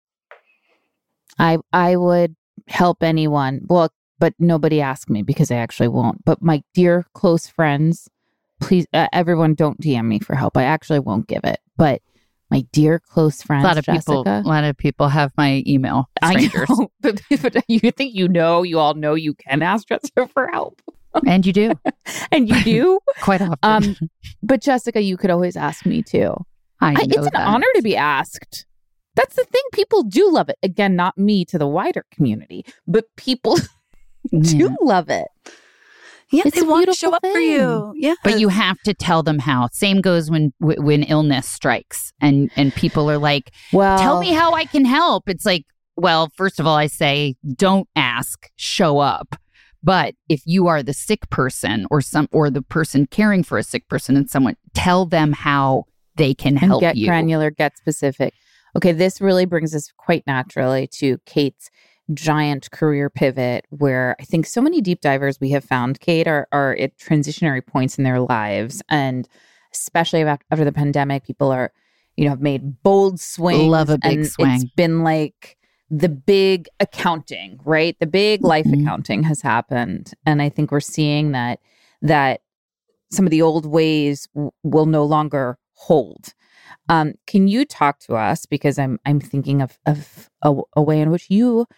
I I would help anyone. Well, but nobody asked me because I actually won't. But my dear close friends, please, uh, everyone don't D M me for help. I actually won't give it. But my dear close friends, a lot of Jessica, people, a lot of people have my email. Strangers. I know, but, but you think you know, you all know you can ask Jessica for help. And you do. And you do. Quite often. Um, but Jessica, you could always ask me too. I know I, it's an that. honor to be asked. That's the thing. People do love it. Again, not me to the wider community, but people do Yeah. love it. Yeah, It's they a want to beautiful show up for thing. you. Yeah. But you have to tell them how. Same goes when w- when illness strikes and and people are like, Well, tell me how I can help. It's like, well, first of all, I say, don't ask, show up. But if you are the sick person or some or the person caring for a sick person and someone, tell them how they can and help get you. granular, get specific. Okay, this really brings us quite naturally to Kate's giant career pivot, where I think so many deep divers we have found, Kate, are, are at transitionary points in their lives. And especially after the pandemic, people are, you know, have made bold swings. Love a big and swing. It's been like the big accounting, right? The big life Mhm. accounting has happened. And I think we're seeing that, that some of the old ways w- will no longer hold. Um, can you talk to us, because I'm I'm thinking of of a, a way in which you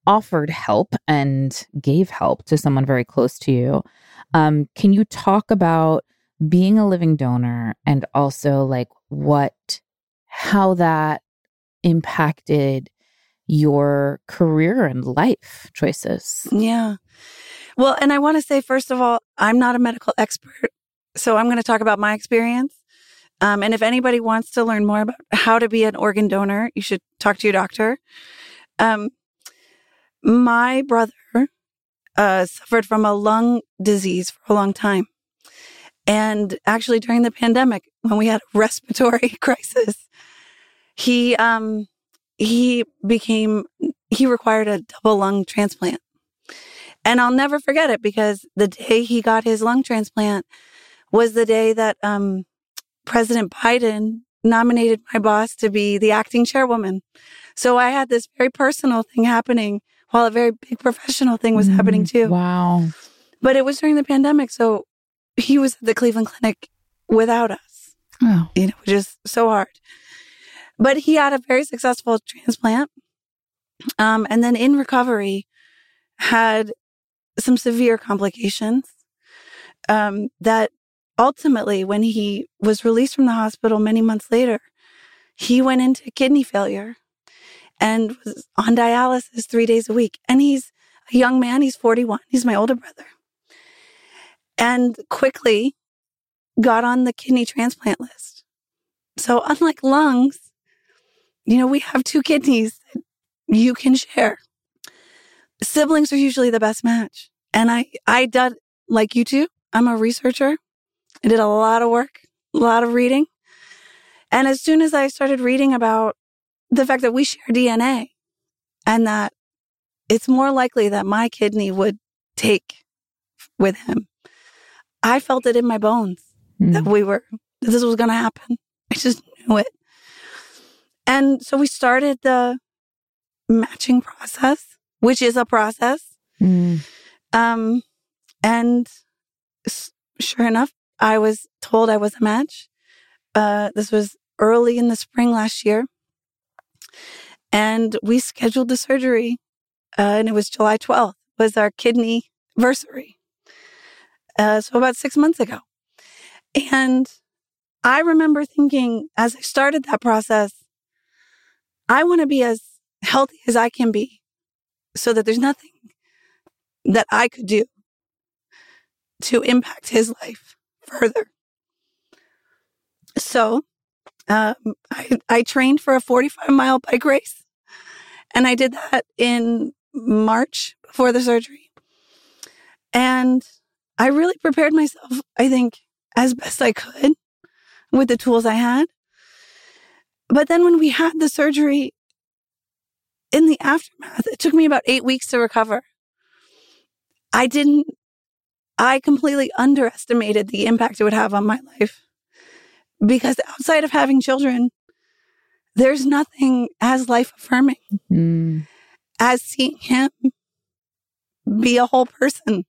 offered help and gave help to someone very close to you. Um, can you talk about being a living donor and also like what, how that impacted your career and life choices? Yeah. Well, and I want to say, first of all, I'm not a medical expert, so I'm going to talk about my experience. Um, and if anybody wants to learn more about how to be an organ donor, you should talk to your doctor. Um, my brother uh, suffered from a lung disease for a long time. And actually during the pandemic, when we had a respiratory crisis, he um, he became, he required a double lung transplant. And I'll never forget it because the day he got his lung transplant was the day that um, President Biden nominated my boss to be the acting chairwoman. So I had this very personal thing happening while a very big professional thing was mm, happening too. Wow. But it was during the pandemic. So he was at the Cleveland Clinic without us, oh. you know, which is so hard. But he had a very successful transplant. Um, and then in recovery had some severe complications um, that ultimately, when he was released from the hospital many months later, he went into kidney failure and was on dialysis three days a week. And he's a young man. He's forty-one. He's my older brother. And quickly got on the kidney transplant list. So unlike lungs, you know, we have two kidneys that you can share. Siblings are usually the best match. And I, I did, like you two, I'm a researcher. I did a lot of work, a lot of reading. And as soon as I started reading about the fact that we share D N A and that it's more likely that my kidney would take with him, I felt it in my bones mm. that we were, that this was going to happen. I just knew it. And so we started the matching process, which is a process. Mm. Um, and s- sure enough, I was told I was a match. Uh, this was early in the spring last year. And we scheduled the surgery, uh, and it was July twelfth, was our kidney anniversary. Uh, so about six months ago. And I remember thinking, as I started that process, I want to be as healthy as I can be so that there's nothing that I could do to impact his life further. So um, I, I trained for a forty-five mile bike race, and I did that in March before the surgery. And I really prepared myself, I think, as best I could with the tools I had. But then when we had the surgery, in the aftermath, it took me about eight weeks to recover. I didn't, I completely underestimated the impact it would have on my life. Because outside of having children, there's nothing as life affirming mm. as seeing him be a whole person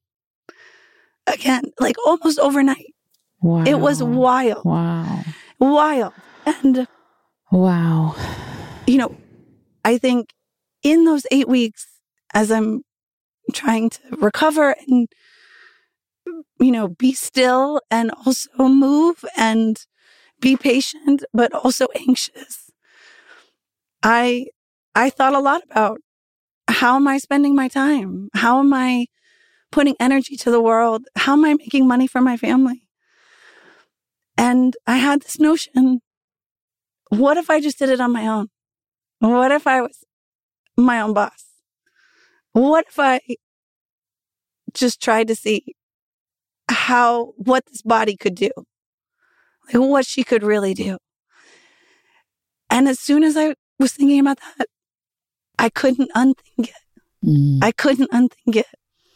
again, like almost overnight. Wow. It was wild. Wow. Wild. And wow. You know, I think in those eight weeks, as I'm trying to recover and, you know, be still and also move and be patient, but also anxious, I, I thought a lot about how am I spending my time? How am I putting energy to the world? How am I making money for my family? And I had this notion, what if I just did it on my own? What if I was my own boss? What if I just tried to see how, what this body could do? Like what she could really do. And as soon as I was thinking about that, I couldn't unthink it. Mm. I couldn't unthink it.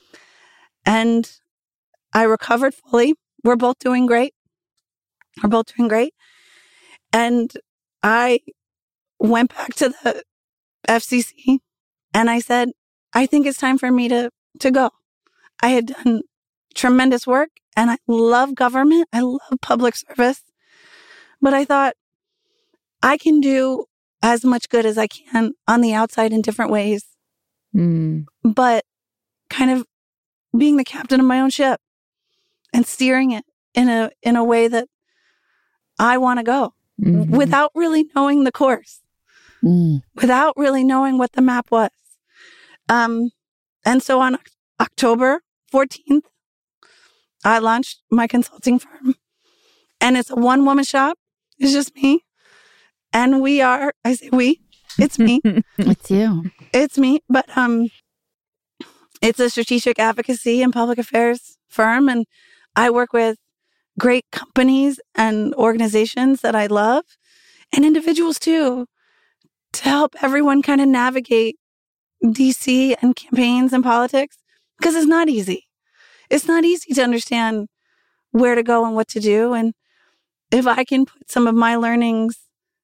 And I recovered fully. We're both doing great. We're both doing great. And I went back to the F C C and I said, I think it's time for me to, to go. I had done tremendous work and I love government. I love public service. But I thought I can do as much good as I can on the outside in different ways Mm. but kind of being the captain of my own ship and steering it in a in a way that I want to go Mm-hmm. without really knowing the course, Mm. without really knowing what the map was. Um, and so on October fourteenth, I launched my consulting firm, and it's a one woman shop. It's just me. And we are, I say we, it's me. It's you. It's me. But um, it's a strategic advocacy and public affairs firm. And I work with great companies and organizations that I love, and individuals too, to help everyone kind of navigate D C and campaigns and politics, because it's not easy. It's not easy to understand where to go and what to do. And if I can put some of my learnings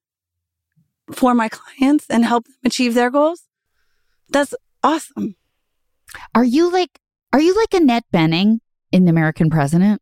for my clients and help them achieve their goals, that's awesome. Are you like, are you like Annette Bening in The American President?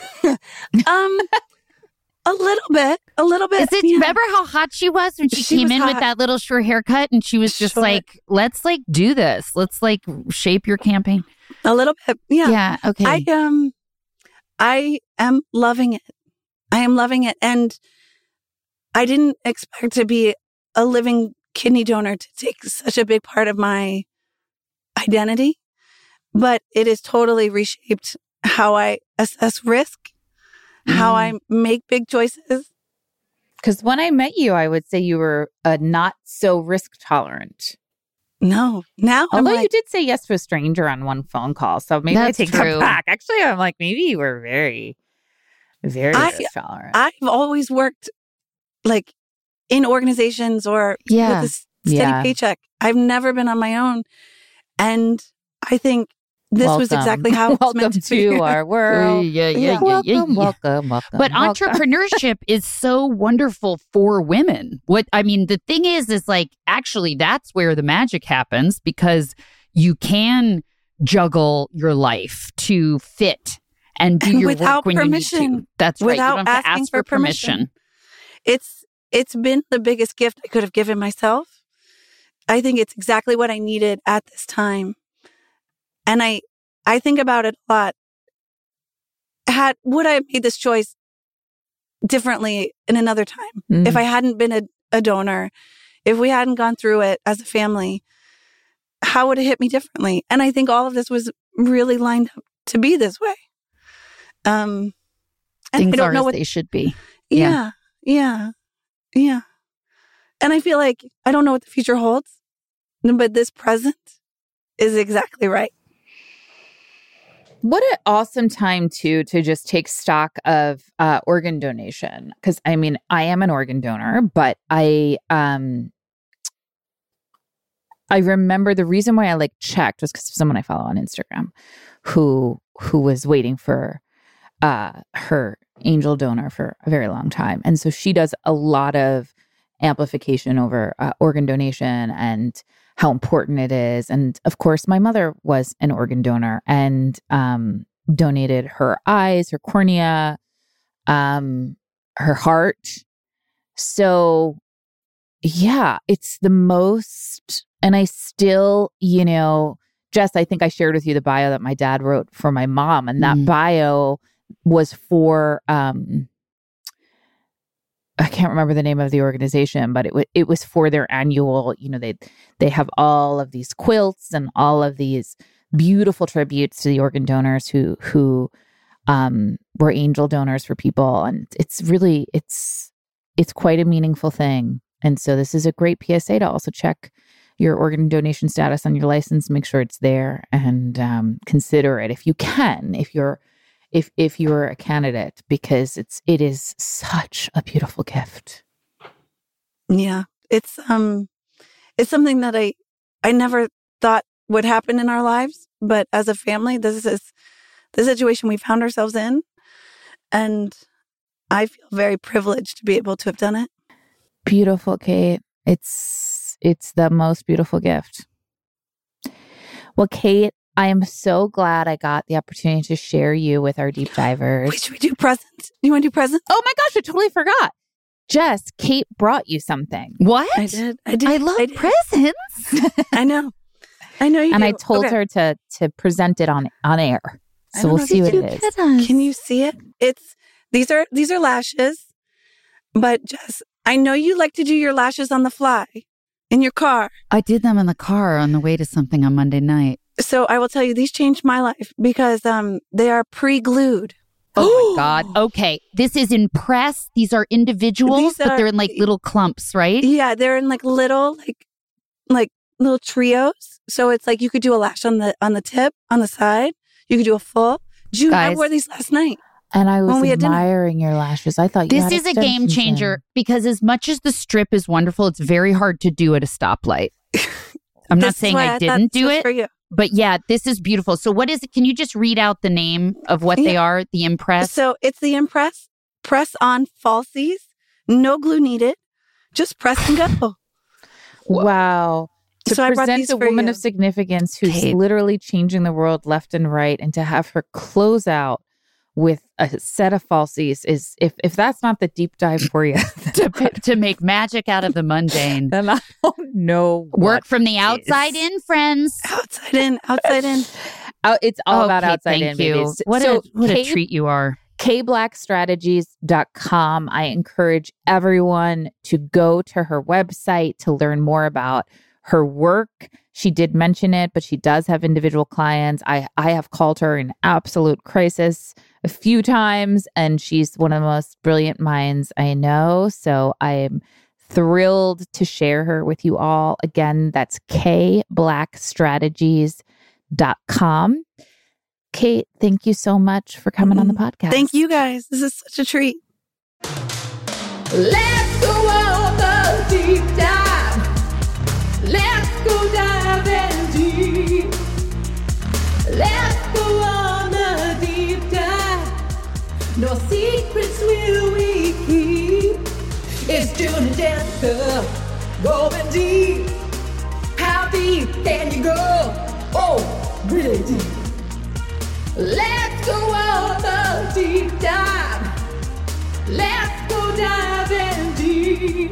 Um, a little bit, a little bit. Is it, yeah. remember how hot she was when she, She came was in hot. with that little short haircut and she was just Short. like, let's like do this. Let's like shape your campaign. A little bit. Yeah. Yeah. Okay. I um I am loving it. I am loving it. And I didn't expect to be a living kidney donor to take such a big part of my identity, but it has totally reshaped how I assess risk, how I make big choices. Because when I met you, I would say you were uh, not so risk tolerant. No, now I'm Although like, you did say yes to a stranger on one phone call. So maybe That's I take true. that back. Actually, I'm like, maybe you were very, very I- risk tolerant. I've always worked like in organizations or Yeah. with a s- steady Yeah. paycheck. I've never been on my own. And I think this was Welcome. exactly how it's welcome meant to, be. to our world. yeah, yeah, Yeah. yeah, welcome, yeah, yeah. welcome, welcome. But welcome. entrepreneurship is so wonderful for women. What I mean, the thing is, is like actually that's where the magic happens, because you can juggle your life to fit and do And your without work when you need permission. to. That's right. You Without don't have to asking ask for for permission. permission. It's it's been the biggest gift I could have given myself. I think it's exactly what I needed at this time. And I I think about it a lot. Had would I have made this choice differently in another time? Mm. If I hadn't been a, a donor, if we hadn't gone through it as a family, how would it hit me differently? And I think all of this was really lined up to be this way. Um, and Things I don't are know as what they should be. Yeah. yeah, yeah, yeah. And I feel like I don't know what the future holds, but this present is exactly right. What an awesome time too to just take stock of uh, organ donation. Because I mean, I am an organ donor, but I um I remember the reason why I like checked was because of someone I follow on Instagram who who was waiting for uh her angel donor for a very long time, and so she does a lot of amplification over uh, organ donation and how important it is. And of course, my mother was an organ donor and um, donated her eyes, her cornea, um, her heart. So yeah, it's the most, and I still, you know, Jess, I think I shared with you the bio that my dad wrote for my mom, and that Mm. bio was for, um, I can't remember the name of the organization, but it was it was for their annual, you know, they they have all of these quilts and all of these beautiful tributes to the organ donors who who um, were angel donors for people, and it's really it's it's quite a meaningful thing. And so this is a great P S A to also check your organ donation status on your license, make sure it's there, and um, consider it if you can, if you're if if you're a candidate, because it's it is such a beautiful gift. Yeah, it's um, it's something that I I never thought would happen in our lives, but as a family, this is the situation we found ourselves in, and I feel very privileged to be able to have done it. Beautiful, Kate. It's it's the most beautiful gift. Well, Kate, I am so glad I got the opportunity to share you with our deep divers. Wait, should we do presents? You want to do presents? Oh my gosh, I totally forgot. Jess, Kate brought you something. What? I did. I did. I love I did. presents. I know. I know you and do. I told Okay. her to to present it on on air. I So don't we'll know if see you what can it is. Get us. Can you see it? It's these are these are lashes, but Jess, I know you like to do your lashes on the fly in your car. I did them in the car on the way to something on Monday night. So I will tell you, these changed my life because um they are pre-glued. Oh my God. Okay. This is in press. These are individuals, These but are- they're in like little clumps, right? Yeah, they're in like little like like little trios. So it's like you could do a lash on the on the tip, on the side. You could do a full. June, I Guys. wore these last night. And I was When we had dinner. admiring your lashes. I thought you This had is a game extensions changer in. because as much as the strip is wonderful, it's very hard to do at a stoplight. I'm not This is saying why I thought didn't this do was it, for you. but yeah, this is beautiful. So what is it? Can you just read out the name of what they Yeah. are? The Impress? So it's the Impress press on falsies, no glue needed, just press and go. Wow. To So I brought present these a for woman you. of significance who's Kate. literally changing the world left and right, and to have her close out with a set of falsies is, if if that's not the deep dive for you, to, to make magic out of the mundane. then I don't know. Work what from the outside is. in, friends. Outside in, outside in. Oh, it's all about Okay, outside thank in. you. babies. What, so a, what a Kay- treat you are. K black strategies dot com. I encourage everyone to go to her website to learn more about her work. She did mention it, but she does have individual clients. I, I have called her in absolute crisis a few times, and she's one of the most brilliant minds I know. So I am thrilled to share her with you all. Again, that's K black strategies dot com. Kate, thank you so much for coming on the podcast. Thank you guys. This is such a treat. Let's go on the deep dive. Let's go diving deep. Let's go on the deep dive. No secrets will we keep. It's June and Jessica going deep. How deep can you go? Oh, really deep. Let's go on the deep dive. Let's go diving deep.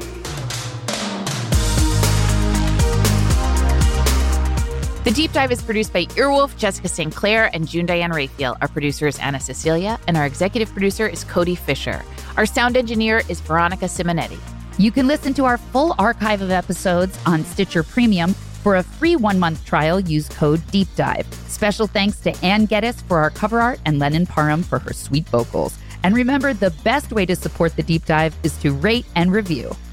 The Deep Dive is produced by Earwolf, Jessica Saint Clair, and June Diane Raphael. Our producer is Anna Cecilia, and our executive producer is Cody Fisher. Our sound engineer is Veronica Simonetti. You can listen to our full archive of episodes on Stitcher Premium. For a free one-month trial, use code DEEPDIVE. Special thanks to Ann Geddes for our cover art and Lennon Parham for her sweet vocals. And remember, the best way to support The Deep Dive is to rate and review.